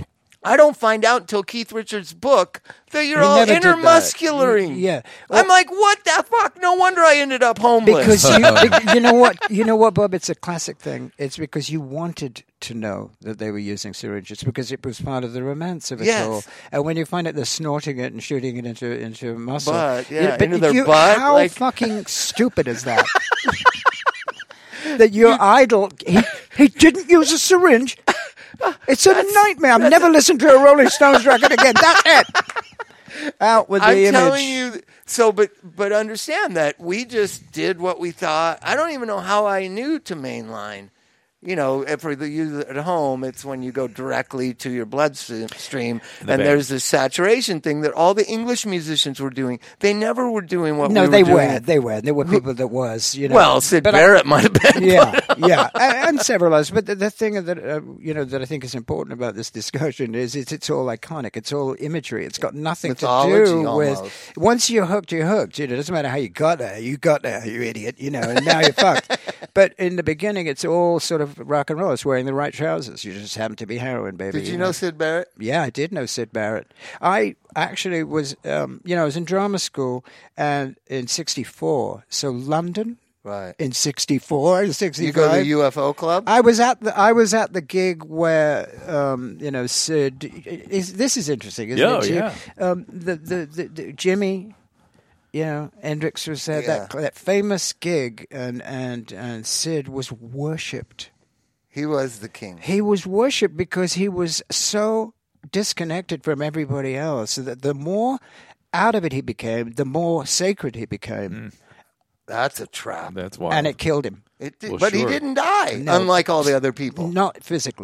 I don't find out until Keith Richards' book that you're He all never did that. intermuscularing. Yeah. I'm like, what the fuck? No wonder I ended up homeless. Because you, be- you know what, you know what, Bob. It's a classic thing. It's because you wanted to know that they were using syringes because it was part of the romance of it Yes. all. And when you find out they're snorting it and shooting it into into muscle, Butt, you yeah, know, but into their you- butt, How like- fucking stupid is that? That your idol, he, he didn't use a syringe. It's a nightmare. I've never listened to a Rolling Stones record again. That's it. Out with the I'm image. telling you. So, but but understand that we just did what we thought. I don't even know how I knew to mainline. You know, if for the you at home, it's when you go directly to your bloodstream, and vein. there's this saturation thing that all the English musicians were doing. They never were doing what No, we were they doing. were. They were. There were people that was. You know. Well, Sid But I- Barrett might have been. yeah, yeah, and, and several others. But the, the thing that uh, you know that I think is important about this discussion is it's, it's all iconic. It's all imagery. It's got nothing Mythology, to do almost. with. Once you're hooked, you're hooked. You know, it doesn't matter how you got there. You got there, you idiot. You know, and now you're fucked. But in the beginning, it's all sort of rock and roll. It's wearing the right trousers. You just happen to be heroin, baby. Did you know Sid Barrett? Yeah, I did know Sid Barrett. I actually was, um, you know, I was in drama school and in sixty-four. So London. Right. In sixty-four, sixty-five. You go to the U F O club? I was at the I was at the gig where um, you know Sid. Is, this is interesting, isn't Yeah, it? Jim? yeah. Um, the, the, the the Jimmy, you know, Hendrix was there. That Yeah. that famous gig, and and and Sid was worshipped. He was the king. He was worshipped because he was so disconnected from everybody else. That the more out of it he became, the more sacred he became, That's a trap. That's why. and it killed him. It did, Well, but he sure. didn't die, No. unlike all the other people. Not physically.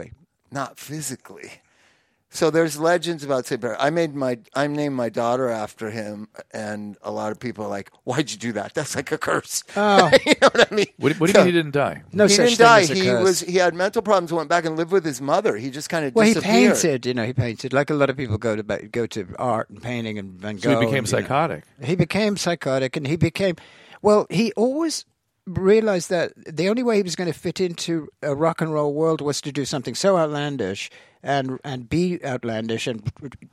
not physically. So there's legends about Saint Patrick. I made my I named my daughter after him, and a lot of people are like, "Why'd you do that? That's like a curse." Oh. You know what I mean? What, what do you So- mean he didn't die? No he such didn't thing die. as a He curse. was he had mental problems. Went back and lived with his mother. He just kind of Well, he disappeared. painted, you know, he painted like a lot of people go to ba- go to art and painting and Van Gogh. So he became and, you know. psychotic. He became psychotic, and he became. Well, he always realized that the only way he was going to fit into a rock and roll world was to do something so outlandish and and be outlandish and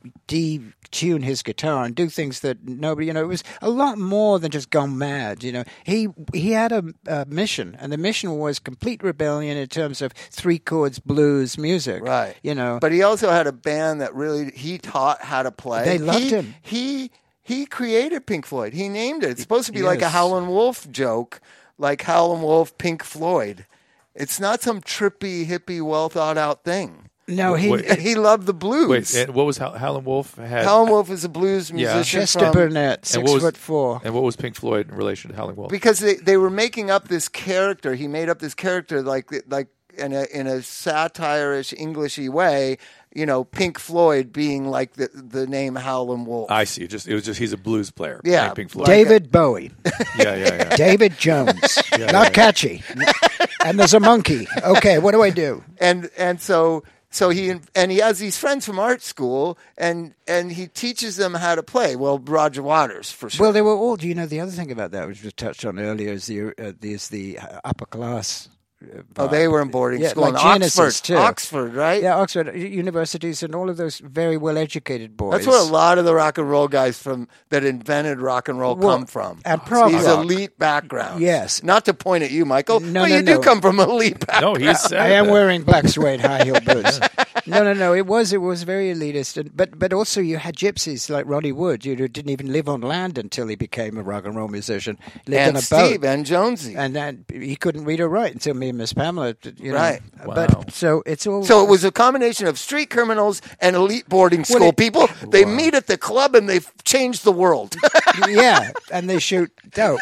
detune his guitar and do things that nobody, you know, it was a lot more than just gone mad. You know, he he had a, a mission, and the mission was complete rebellion in terms of three chords blues music. Right. You know, But he also had a band that really he taught how to play. They loved he, him. He he created Pink Floyd. He named it. It's supposed to be like a Yes. Howlin' Wolf joke, like Howlin' Wolf, Pink Floyd. It's not some trippy, hippie, well thought out thing. no, he. Wait, He loved the blues. Wait, and what was How- Howlin' Wolf had? Howlin' Wolf is a blues Yeah. musician Chester from, Burnett, and six what was- foot four. And what was Pink Floyd in relation to Howlin' Wolf? because they, they were making up this character. He made up this character like like in a in a satire-ish, Englishy way. You know, Pink Floyd being like the the name Howlin' Wolf. I see. Just it was just he's a blues player. Yeah. like Pink Floyd. David Bowie, Yeah, yeah, yeah. David Jones, Yeah, not yeah. catchy. And there's a monkey. Okay, what do I do? and and so so he and he has these friends from art school, and and he teaches them how to play. Well, Roger Waters for sure. Well, they were all. Do you know the other thing about that, which was touched on earlier, is the uh, is the uh, upper class. Uh, oh, they were in boarding yeah, school like in Genesis, Oxford, too. Oxford, right? Yeah, Oxford u- universities and all of those very well educated boys. That's where a lot of the rock and roll guys from that invented rock and roll Well, come from. and prog These rock. elite backgrounds. Yes. Not to point at you, Michael, No, but no, you do no. come from elite No, backgrounds. he said I am that. wearing black suede high heel boots. No, no, no. It was it was very elitist, and, but but also you had gypsies like Ronnie Wood, you know, didn't even live on land until he became a rock and roll musician. Lived and on a Steve boat, and Jonesy. and then he couldn't read or write until me and Miss Pamela. You know. Right. Wow. But so it's all. So it was a combination of street criminals and elite boarding school it- people. They meet at the club and they've changed the world. Yeah, and they shoot dope.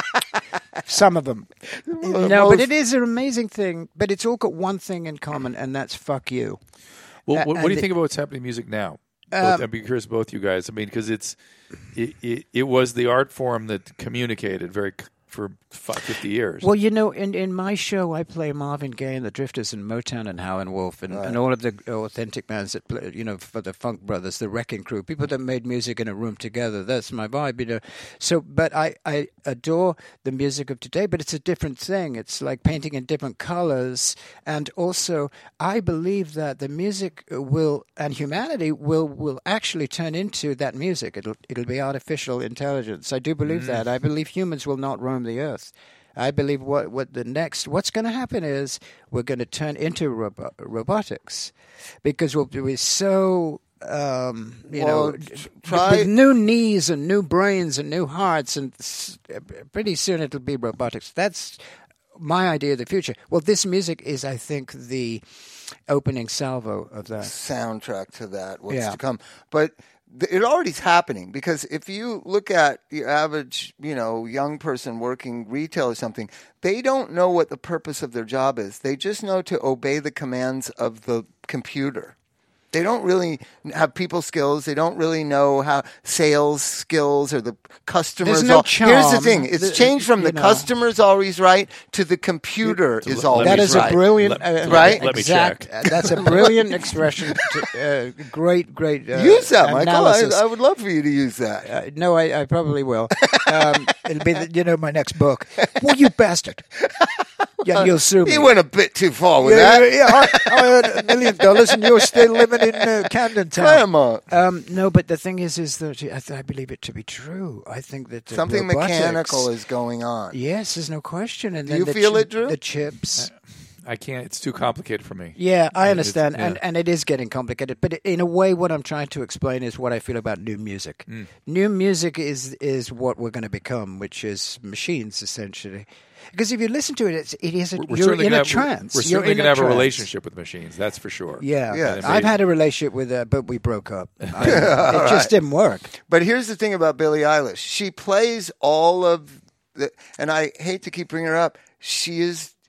Some of them. No, most- but it is an amazing thing. But it's all got one thing in common, and that's fuck you. Well, Uh, what, what and do you the- think about what's happening in music now? Both, I'd be curious, both you guys. I mean, because it's it, it, it was the art form that communicated very c- for fi- fifty years. Well, you know, in, in my show, I play Marvin Gaye and the Drifters and Motown and Howlin' Wolf and, and all of the authentic bands that play, you know, for the Funk Brothers, the Wrecking Crew, people that made music in a room together. That's my vibe, you know. So, but I, I adore the music of today, but it's a different thing. It's like painting in different colors. And also, I believe that the music will, and humanity will, will actually turn into that music. It'll, it'll be artificial intelligence. I do believe that. I believe humans will not roam the earth. I believe what, what the next, what's going to happen is we're going to turn into robo- robotics because we'll be so, um, you Well, know, t- d- try- with new knees and new brains and new hearts, and s- pretty soon it'll be robotics. That's my idea of the future. Well, this music is, I think, the opening salvo of that. Soundtrack to that, what's Yeah. to come. But th- it already's happening because if you look at the average, you know, young person working retail or something, they don't know what the purpose of their job is. They just know to obey the commands of the computer. They don't really have people skills. They don't really know how sales skills or the customers. There's no all, Here's the charm. thing: it's The- changed from you the know. customer's always right to the computer To is let- always let That me is right. a brilliant, Let- uh, right? let me exact, check. uh, That's a brilliant expression. To, uh, great, great. Uh, Use that, Michael. I, analysis. I would love for you to use that. Uh, no, I, I probably will. Um, it'll be, the, you know, my next book. Well, you bastard! Yeah, you'll sue me. He went a bit too far with yeah, that. yeah, I, I earned a million dollars, and you're still living in uh, Camden Town. Come on. Um, no, but the thing is, is that I, th- I believe it to be true. I think that uh, Something robotics- mechanical is going on. Yes, there's no question. And Do then you the feel chi- it, Drew? The chips. I can't. It's too complicated for me. Yeah, I It's- understand, yeah. and and it is getting complicated. But in a way, what I'm trying to explain is what I feel about new music. Mm. New music is is what we're going to become, which is machines essentially. Because if you listen to it, it's, it is a, We're you're certainly in gonna a have, trance. We're You're certainly in going to have a trance. relationship with machines. That's for sure. Yeah, Yeah. And I've maybe- had a relationship with her, but we broke up. I, it just didn't work. But here's the thing about Billie Eilish. She plays all of the, and I hate to keep bringing her up. She is,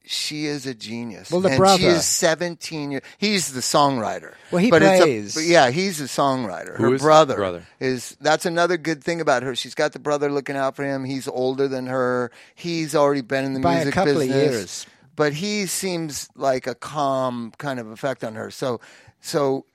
she is a genius. Well, the and brother. she is seventeen years. He's the songwriter. Well, he but plays. It's a, yeah, he's a songwriter. Who Her is the brother, brother? is that's another good thing about her. She's got the brother looking out for him. He's older than her. He's already been in the By a music couple of business. years. But he seems like a calm kind of effect on her. So, so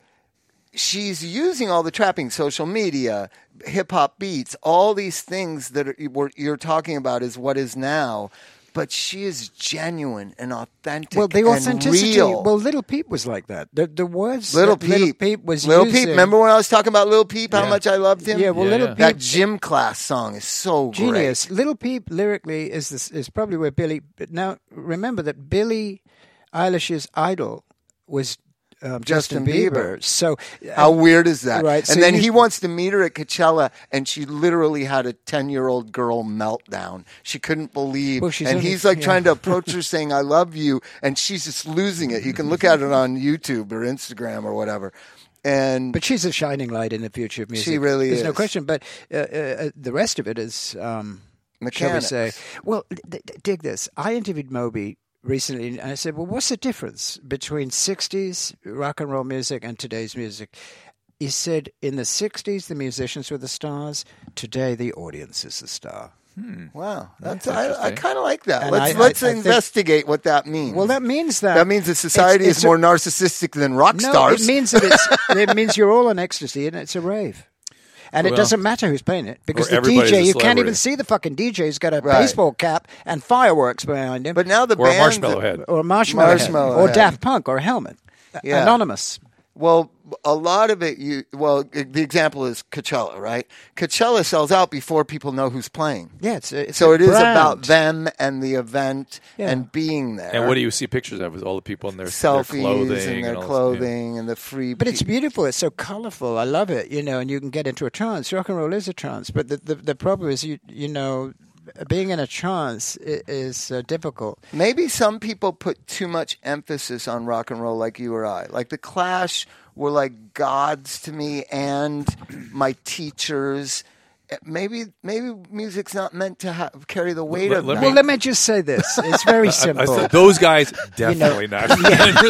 she's using all the trapping, social media, hip hop beats, all these things that are, you're talking about is what is now. But she is genuine and authentic. Well, the and authenticity. real. Well, Little Peep was like that. The the words Little that Little Peep. Peep was Little using. Peep. Remember when I was talking about Little Peep? How Yeah. much I loved him. Yeah, well, Yeah, Little yeah. Peep. that gym class song is so Genius. great. Little Peep lyrically is this, is probably where Billy. But now remember that Billie Eilish's idol was um, Justin, Justin Bieber. Bieber. So How weird is that? Right, And so then you- he wants to meet her at Coachella, and she literally had a ten-year-old girl meltdown. She couldn't believe. Well, she's and only- he's like yeah. trying to approach her saying, I love you, and she's just losing it. You can look at it on YouTube or Instagram or whatever. And But she's a shining light in the future of music. She really There's no is. question. But uh, uh, the rest of it is, um, shall we Mechanics. say? Well, d- d- dig this. I interviewed Moby recently, and I said, "Well, what's the difference between sixties rock and roll music and today's music?" He said, "In the sixties, the musicians were the stars. Today, the audience is the star." wow, that's, That's I, I interesting. kind of like that. And Let's I- let's I- I think- investigate what that means. Well, that means that that means that society it's- is it's a- more narcissistic than rock No, stars. it means that it's, it means you're all on ecstasy and it's a rave. And it Well, doesn't matter who's playing it because or the everybody's D J, a you can't celebrity. even see the fucking D J's got a Right. baseball cap and fireworks behind him. but now the Or a bands marshmallow that- head. or a marshmallow, Marshmallow head, or head. Daft Punk, or a helmet. Yeah. Anonymous. Well, a lot of it, you well, the example is Coachella, right? Coachella sells out before people know who's playing. Yeah, it's, a- it's So a it is brand. about them and the event Yeah. and being there. And what do you see pictures of? Is all the people in their, their Selfies clothing and their all this- clothing and the free. But it's pe- beautiful. It's so colorful. I love it. You know, and you can get into a trance. Rock and roll is a trance. But the the, the problem is, you you know, being in a trance i- is uh, difficult. Maybe some people put too much emphasis on rock and roll, like you or I. Like the Clash were like gods to me and my teachers. Maybe maybe music's not meant to ha- carry the weight Let- of let that. me- Well, let me just say this. It's very I simple. said, those guys definitely not. so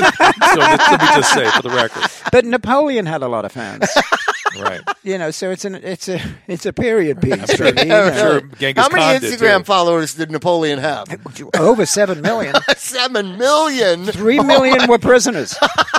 let, let me just say for the record, But Napoleon had a lot of fans. right? You know, so it's an it's a it's a period piece. sure- really, you I'm know. sure Genghis How many Khan did, Instagram too. followers did Napoleon have? Over seven million. Seven million. Three million were prisoners.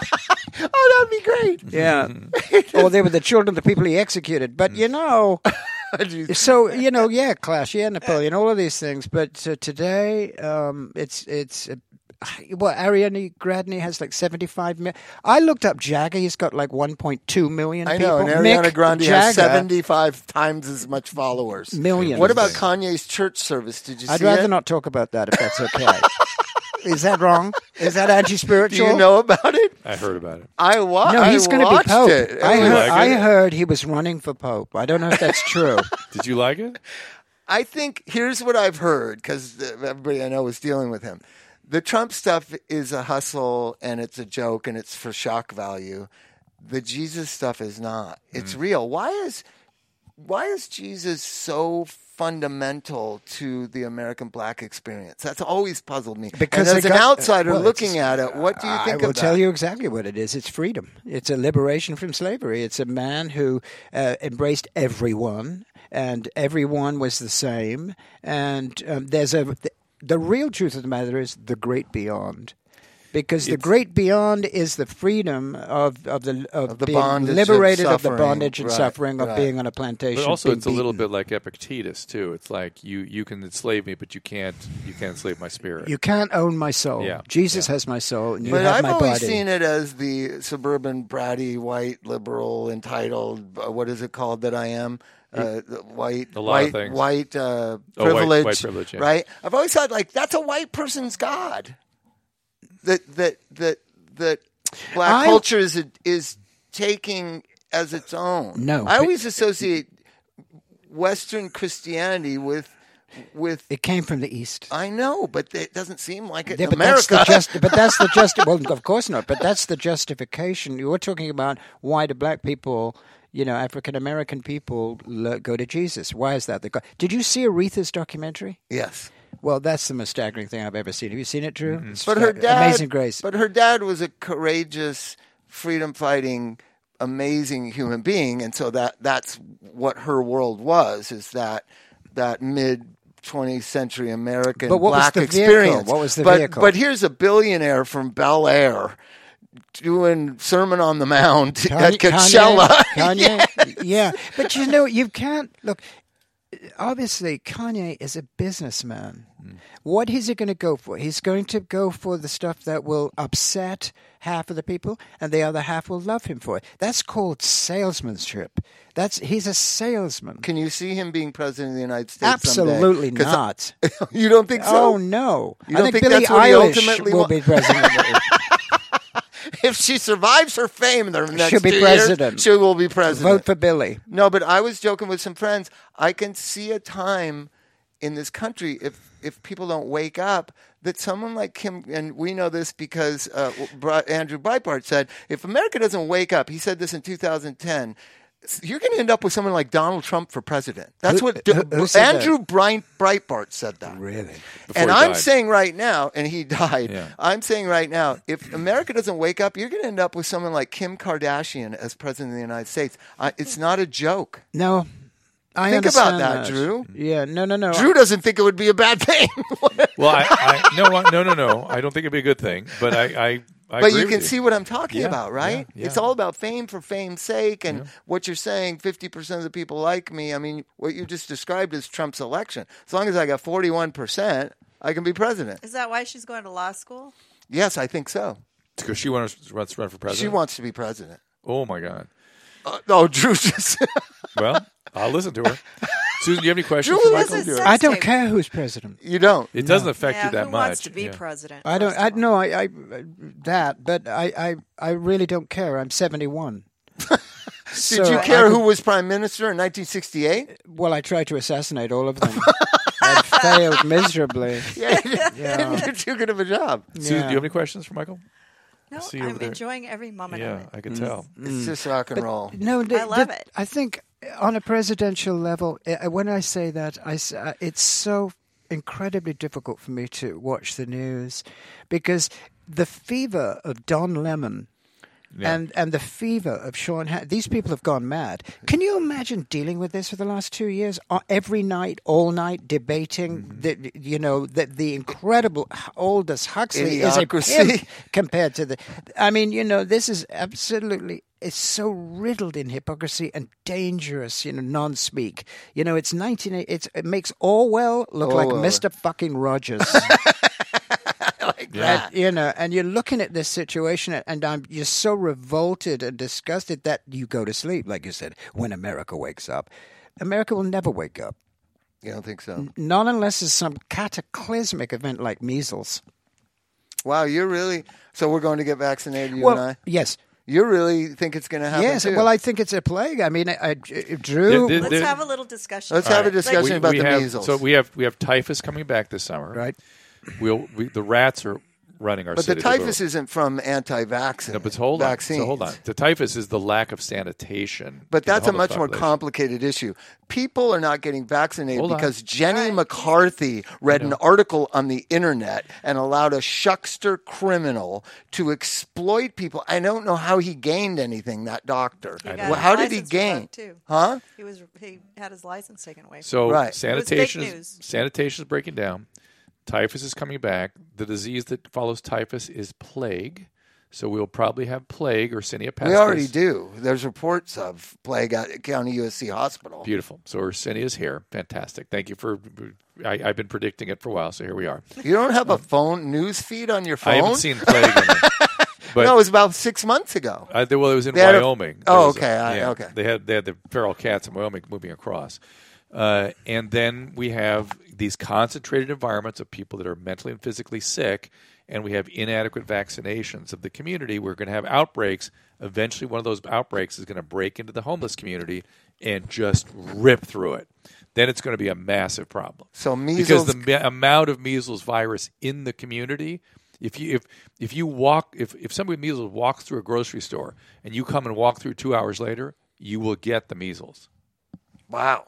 Oh, that'd be great. Yeah. Or they were the children of the people he executed. But, you know, so, you know, yeah, Clash, yeah, Napoleon, all of these things. But uh, today, um, it's, it's, uh, well, Ariana Grande has like seventy-five million. I looked up Jagger. He's got like one point two million I people. know, and Ariana Mick Grande Jagger, has seventy-five times as much followers. Millions. What about Kanye's church service? Did you I'd see rather it? not talk about that if that's okay. Is that wrong? Is that anti-spiritual? Do you know about it? I heard about it. I wa- No, he's going going to be Pope. It. It I, was- heard, like I it? heard he was running for Pope. I don't know if that's true. Did you like it? I think here's what I've heard because everybody I know is dealing with him. The Trump stuff is a hustle and it's a joke and it's for shock value. The Jesus stuff is not. It's real. Why is why is Jesus so fundamental to the American black experience? That's always puzzled me. Because and as they an got- outsider well, looking it's- at it, what do you think I will of that? tell you exactly what it is. It's freedom. It's a liberation from slavery. It's a man who uh, embraced everyone, and everyone was the same. And um, there's a the, the real truth of the matter is the great beyond. Because the great beyond is the freedom of of the of, Of the being bondage of liberated of, the suffering. bondage and Right, suffering of right. being on a plantation. But also, being it's a little beaten. bit like Epictetus too. It's like you you can enslave me, but you can't you can't enslave my spirit. You can't own my soul. Yeah, Jesus has my soul, and you But have I've my always body. seen it as the suburban, bratty, white, liberal, entitled. Uh, what is it called that I am? Uh, the white, A lot of white, things. white uh, Oh, white- privilege, white privilege, yeah. right? I've always thought like that's a white person's God. That that that that black I- culture is is taking as its own. No, I but- always associate Western Christianity with with. It came from the East. I know, but it doesn't seem like it Yeah, in but that's America. the just. But that's the just. Well, of course not. But that's the justification. You were talking about why do black people, you know, African American people le- go to Jesus? Why is that? They go, did you see Aretha's documentary? Yes. Well, that's the most staggering thing I've ever seen. Have you seen it, Drew? It's But her sta- dad, Amazing Grace. But her dad was a courageous, freedom-fighting, amazing human being, and so that that's what her world was. Is that that mid twentieth century American But what was black the vehicle? experience? What was the but, vehicle? But here's a billionaire from Bel Air doing Sermon on the Mount at Coachella. Kanye, Kanye? Yeah. But you know, you can't look. Obviously, Kanye is a businessman. Mm. What is he going to go for? He's going to go for the stuff that will upset half of the people, and the other half will love him for it. That's called salesmanship. That's he's a salesman. Can you see him being president of the United States Absolutely someday? not. I, you don't think so? Oh no! You I don't think, think Billie that's what he Eilish ultimately will wa- be president. If she survives her fame in the next She'll be two president. years, she will be president. Vote for Billy. No, but I was joking with some friends. I can see a time in this country, if if people don't wake up, that someone like Kim, and we know this because uh, Andrew Breitbart said, if America doesn't wake up, he said this in two thousand ten, you're going to end up with someone like Donald Trump for president. That's Who- what who- who said Andrew Bright, Breitbart said that. Really? Before And he I'm died. saying right now, and he died, Yeah. I'm saying right now, if America doesn't wake up, you're going to end up with someone like Kim Kardashian as president of the United States. I, it's not a joke. No. I Think about understand that, Drew. Yeah, no, no, no. Drew doesn't think it would be a bad thing. Well, I, I no, I- no, no, no. I don't think it'd be a good thing, but I, I, I But agree you with can see what I'm talking Yeah, about, right? yeah, yeah. It's all about fame for fame's sake. And Yeah. what you're saying, fifty percent of the people like me. I mean, what you just described is Trump's election. As long as I got forty-one percent, I can be president. Is that why she's going to law school? Yes, I think so. because she wants, wants to run for president. She wants to be president. Oh my God. Uh, oh, Drew just. Well, I'll listen to her. Susan, do you have any questions Drew for This Michael? is I don't tape. care who's president. You don't. It doesn't affect Yeah, you that who much. wants to be Yeah. president? I don't. first of I all? no. I, I that, but I, I, I really don't care. I'm seventy-one. Did you care who was prime minister in nineteen sixty-eight? Well, I tried to assassinate all of them. I failed miserably. Yeah, Yeah. you did too good of a job. Susan, Yeah. do you have any questions for Michael? No, see you over I'm there. enjoying every moment Yeah, of it. I can tell. It's just rock and roll. No, the, I love the- it. I think on a presidential level, uh, when I say that, I, s- uh, it's so incredibly difficult for me to watch the news because the fever of Don Lemon Yeah. and, and the fever of Sean Han- these people have gone mad. Can you imagine dealing with this for the last two years? Uh, every night, all night, debating Mm-hmm. the, you know, the, the incredible Aldous Huxley is a Idiocracy. pimp compared to the. I mean, you know, this is absolutely. It's so riddled in hypocrisy and dangerous, you know, non-speak. You know, it's nineteen eighty. It's, it makes Orwell look like Orwell. Mister fucking Rogers. Like Yeah. that. You know, and you're looking at this situation, and I'm you're so revolted and disgusted that you go to sleep, like you said. When America wakes up, America will never wake up, You don't think so? not unless it's some cataclysmic event like measles. Wow, you're really. So we're going to get vaccinated, you well, and I? yes, You really think it's going to happen? yes. too? Well, I think it's a plague. I mean, I, I- Drew. Did- did- Let's have a little discussion. Let's All have a right. discussion We- about we the have, measles. So we have we have typhus coming back this summer. Right. We'll we, the rats are running our but the city. typhus isn't from anti-vaccine. No, but hold on. vaccines. So hold on. The typhus is the lack of sanitation. But in the that's a homeless much more population. complicated issue. People are not getting vaccinated Hold on. because Jenny Right. McCarthy read an know. article on the internet and allowed a shuckster criminal to exploit people. I don't know how he gained anything, that doctor. He got Well, his how did he license gain? revoked, too. Huh? He was he had his license taken away. So Right. It was sanitation fake is news. sanitation is breaking down. Typhus is coming back. The disease that follows typhus is plague. So we'll probably have plague or Yersinia pestis. We already do. There's reports of plague at County U S C Hospital. Beautiful. So Yersinia is here. Fantastic. Thank you for. I, I've been predicting it for a while, so here we are. You don't have a phone news feed on your phone? I haven't seen plague. In it, but no, it was about six months ago. I, well, it was in They had a- Wyoming. Oh, There was a- okay, I- yeah, okay. They had they had the feral cats in Wyoming moving across, uh, and then we have these concentrated environments of people that are mentally and physically sick, and we have inadequate vaccinations of the community. We're going to have outbreaks. Eventually, one of those outbreaks is going to break into the homeless community and just rip through it. Then it's going to be a massive problem. So Because measles. the ma- amount of measles virus in the community, if you if if you walk if if somebody with measles walks through a grocery store and you come and walk through two hours later, you will get the measles. Wow.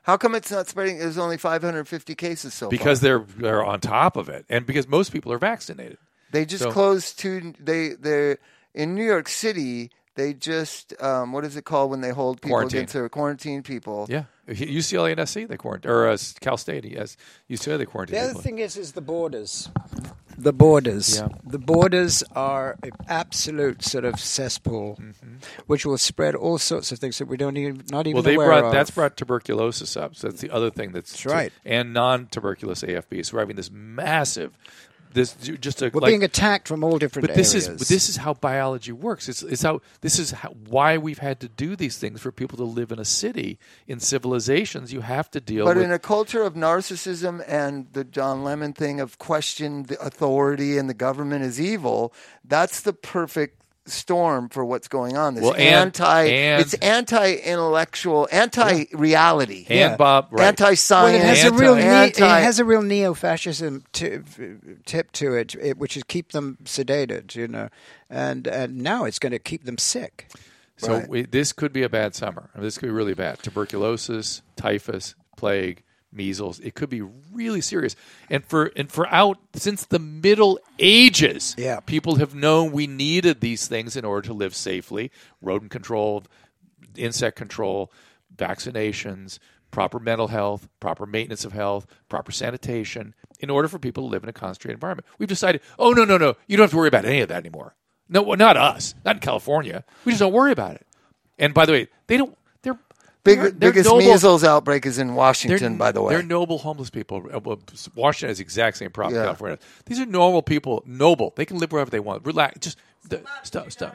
How come it's not spreading? There's only five hundred fifty cases so because far. they're they're on top of it, and because most people are vaccinated. They just So- closed two. They they're in New York City. They just um, what is it called when they hold people Quarantine. against their quarantine people? Yeah, U C L A and S C they quarantine, or uh, Cal State, yes, U C L A they quarantine. The other people. thing is, is the borders. The borders. Yeah. The borders are an absolute sort of cesspool, Mm-hmm. which will spread all sorts of things that we don't even, not even Well, they aware brought of. that's brought tuberculosis up. So that's the other thing that's, That's right. and non-tuberculous A F B. So we're having this massive, this just a We're like, being attacked from all different But this areas. is but this is how biology works. It's, it's how this is how, why we've had to do these things for people to live in a city. In civilizations, you have to deal But with. in a culture of narcissism and the John Lemon thing of question the authority and the government is evil, that's the perfect storm for what's going on. This Well, and- anti, and- it's anti-intellectual, anti-reality, and Yeah. Bob, right. anti-science. Well, it has Anti- a real ne- anti- it has a real neo-fascism t- tip to it, it, which is keep them sedated, you know, and and now it's going to keep them sick. So Right. we, this could be a bad summer. I mean, this could be really bad. Tuberculosis, typhus, plague, measles. It could be really serious. And for and for out since the Middle Ages, Yeah. people have known we needed these things in order to live safely. Rodent control, insect control, vaccinations, proper mental health, proper maintenance of health, proper sanitation, in order for people to live in a concentrated environment. We've decided, oh no, no, no, you don't have to worry about any of that anymore. No, well, not us, not in California. We just don't worry about it. And by the way, they don't. They're Big, they're, they're biggest noble, measles outbreak is in they're- Washington, by the way. They're noble homeless people. Uh, well, Washington has the exact same problem. Yeah. California. These are normal people. Noble. They can live wherever they want. Relax. Just the, stop. Stop.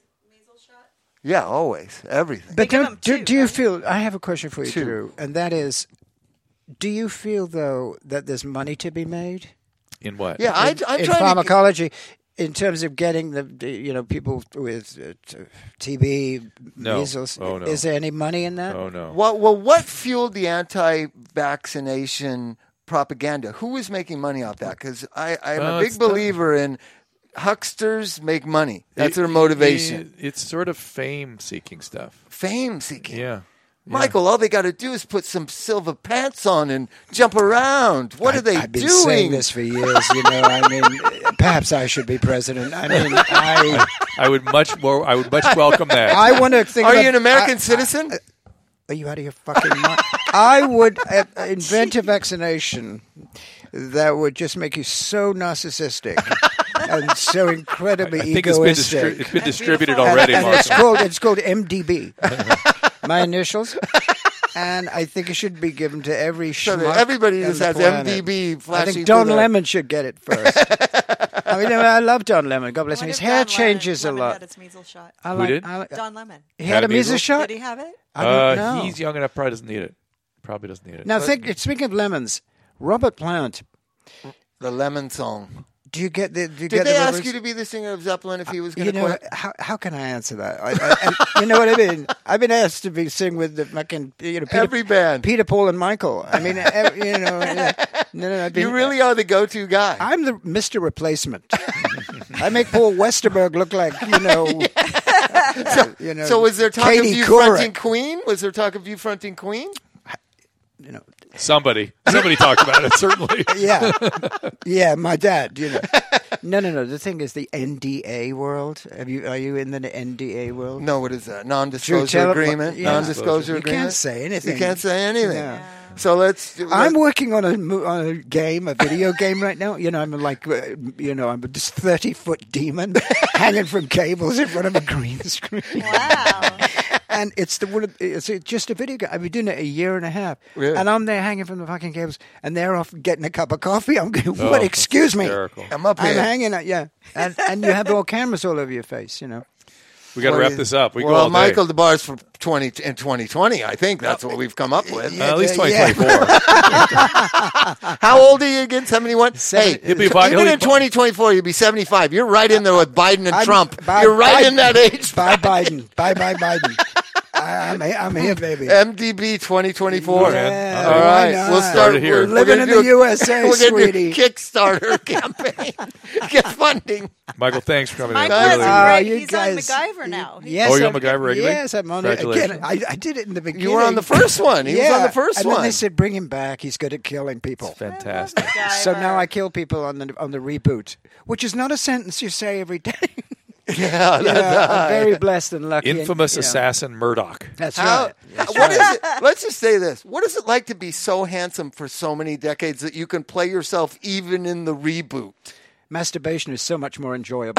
Yeah, always. Everything. But give don't, them do, two, do you right? feel? I have a question for you, Two. Drew, and that is: do you feel though that there's money to be made In what? yeah, I, in, I'm in trying to. pharmacology? In terms of getting the, the you know people with uh, t- T B, No. measles, Oh, no. is there any money in that? Oh no. Well, well, what fueled the anti-vaccination propaganda? Who was making money off that? Because I'm Well, a big it's the- believer in hucksters make money. That's It- their motivation. it- it's sort of fame-seeking stuff. Fame seeking. Yeah. Michael, all they got to do is put some silver pants on and jump around. What I, are they I've been doing? saying this for years. You know, I mean, perhaps I should be president. I mean, I I would much more. I would much welcome that. I want to think. Are about, you an American I- citizen? I- Are you out of your fucking mind? I would uh, invent a vaccination that would just make you so narcissistic and so incredibly I think it's been, egoistic. distri- it's been distributed beautiful. already, and, and Mark. it's called it's called M D B. My initials. And I think it should be given to every So that schmuck everybody on just the has planet. M D B I flashing think Don through their- Lemon should get it first. I mean, I love Don Lemon. God bless him. What His if hair Don changes Lemon, a Lemon lot. Had its measles shot. I Who like, did? I like- Don Lemon. he had, a measles measles? shot? Did he have it? I don't Uh, know. he's young enough. Probably doesn't need it. Probably doesn't need it. Now, think. Speaking of lemons, Robert Plant. The Lemon song. Do you get the? Do you Did get they the ask reference? you to be the singer of Zeppelin if he was going You to know, quit? how how can I answer that? I, I, I, you know what I mean? I've been asked to be sing with the fucking you know Peter, Every band. Peter, Paul, and Michael. I mean, ev- you know, yeah. no, no, I've been, You really are the go-to guy. I'm the Mister Replacement. I make Paul Westerberg look like you know. you know. So was there talk Katie of you Couric. fronting Queen? Was there talk of you fronting Queen? You know, Somebody, somebody talked about it. Certainly. yeah, yeah. My dad, you know. No, no, no. The thing is, the N D A world. Have you? Are you in the N D A world? No, what is that? Drew, Non-disclosure tell- agreement? yeah. Non-disclosure You agreement? can't say anything. You can't say anything. No. So let's... I'm working on a mo- on a game, a video game right now. You know, I'm like, uh, you know, I'm this thirty foot demon hanging from cables in front of a green screen, Wow. and it's the one. of- It's just a video game. I've been doing it a year and a half, Really? and I'm there hanging from the fucking cables, and they're off getting a cup of coffee. I'm going, Oh, what? Excuse me, hysterical. I'm up I'm here. hanging. Out, yeah, and and you have all cameras all over your face. You know. We got to Well, wrap this up. We go well, all day. Michael DeBar's for twenty in twenty twenty. I think that's what we've come up with. Uh, at least twenty Yeah. twenty-four. How old are you again? seventy-one. Hey, He'll be fi- even he'll in be- twenty twenty-four, you'll be seventy-five. You're right in there with Biden and I'm- Trump. bye- You're right bye- in that age. Bye Biden. Bye bye Biden. I, I'm, I'm here, baby. M D B twenty twenty-four. Yeah, All why right, not? we'll start Started here. We're, We're living gonna in do the a- U S A, We're going to sweetie. do a Kickstarter campaign. Get funding. Michael, thanks for coming Michael in. has Really- a Ah, great. you He's guys- on MacGyver now. He- Yes, Oh, you're I'm- on MacGyver regularly? Yes, I'm on it. Congratulations. Again, I, I did it in the beginning. You were on the first one. He yeah. was on the first and one. then they said, bring him back. He's good at killing people. Fantastic. So now I kill people on the on the reboot, which is not a sentence you say every day. yeah, yeah, I'm very blessed and lucky. and, Infamous you know, assassin Murdoch. That's How, right. how- what is it? Let's just say this. What is it like to be so handsome for so many decades that you can play yourself even in the reboot? Masturbation is so much more enjoyable.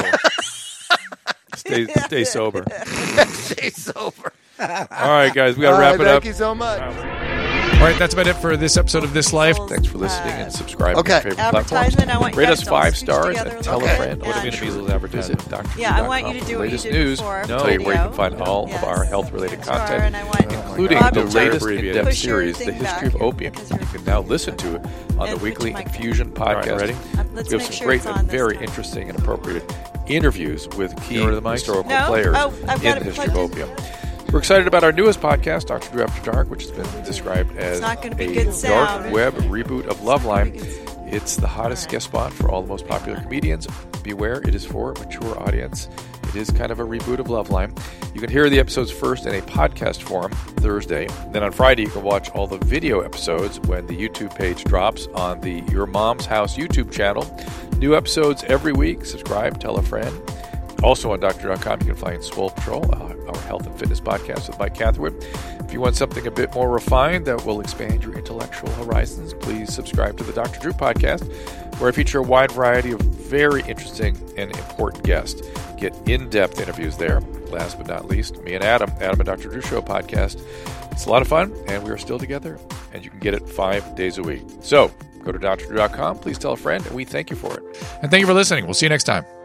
Stay, stay sober. Stay sober. All right, guys, we got to All wrap right, it up. Thank you so much. All right, that's about it for this episode of This Life. Thanks for listening and subscribing Okay. to your favorite platforms. Advertisement, I want you Rate guys us to all five scooch stars together and a tell little a bit. friend. What And- measles measles advertising. Visit Doctor Yeah, I want you to do what you latest did news. before. No. Tell you where you can Video. find all Yes. of our health-related Star, content, and I want including Bob the to try to latest in-depth push your series, The thing History back of Opium. because You you're- can now listen to it on And the put your weekly mic- Infusion podcast. All right, ready? Uh, let's we have make some sure great it's on and this very time. interesting and appropriate interviews with key Get rid of the mics? historical No? players Oh, I've got in the it history of plugged in. opium. We're excited about our newest podcast, Doctor Drew After Dark, which has been described as not gonna be a good dark sound. web reboot of Loveline. It's gonna be good. It's the hottest guest spot for all the most popular comedians. Beware, it is for a mature audience. It is kind of a reboot of Loveline. You can hear the episodes first in a podcast form Thursday. Then on Friday, you can watch all the video episodes when the YouTube page drops on the Your Mom's House YouTube channel. New episodes every week. Subscribe, tell a friend. Also on doctor dot com, you can find Swole Patrol, uh, our health and fitness podcast with Mike Catherwood. If you want something a bit more refined that will expand your intellectual horizons, please subscribe to the Doctor Drew podcast, where I feature a wide variety of very interesting and important guests. Get in-depth interviews there. Last but not least, me and Adam, Adam and Doctor Drew Show podcast. It's a lot of fun, and we are still together, and you can get it five days a week. So go to doctor drew dot com, please tell a friend, and we thank you for it. And thank you for listening. We'll see you next time.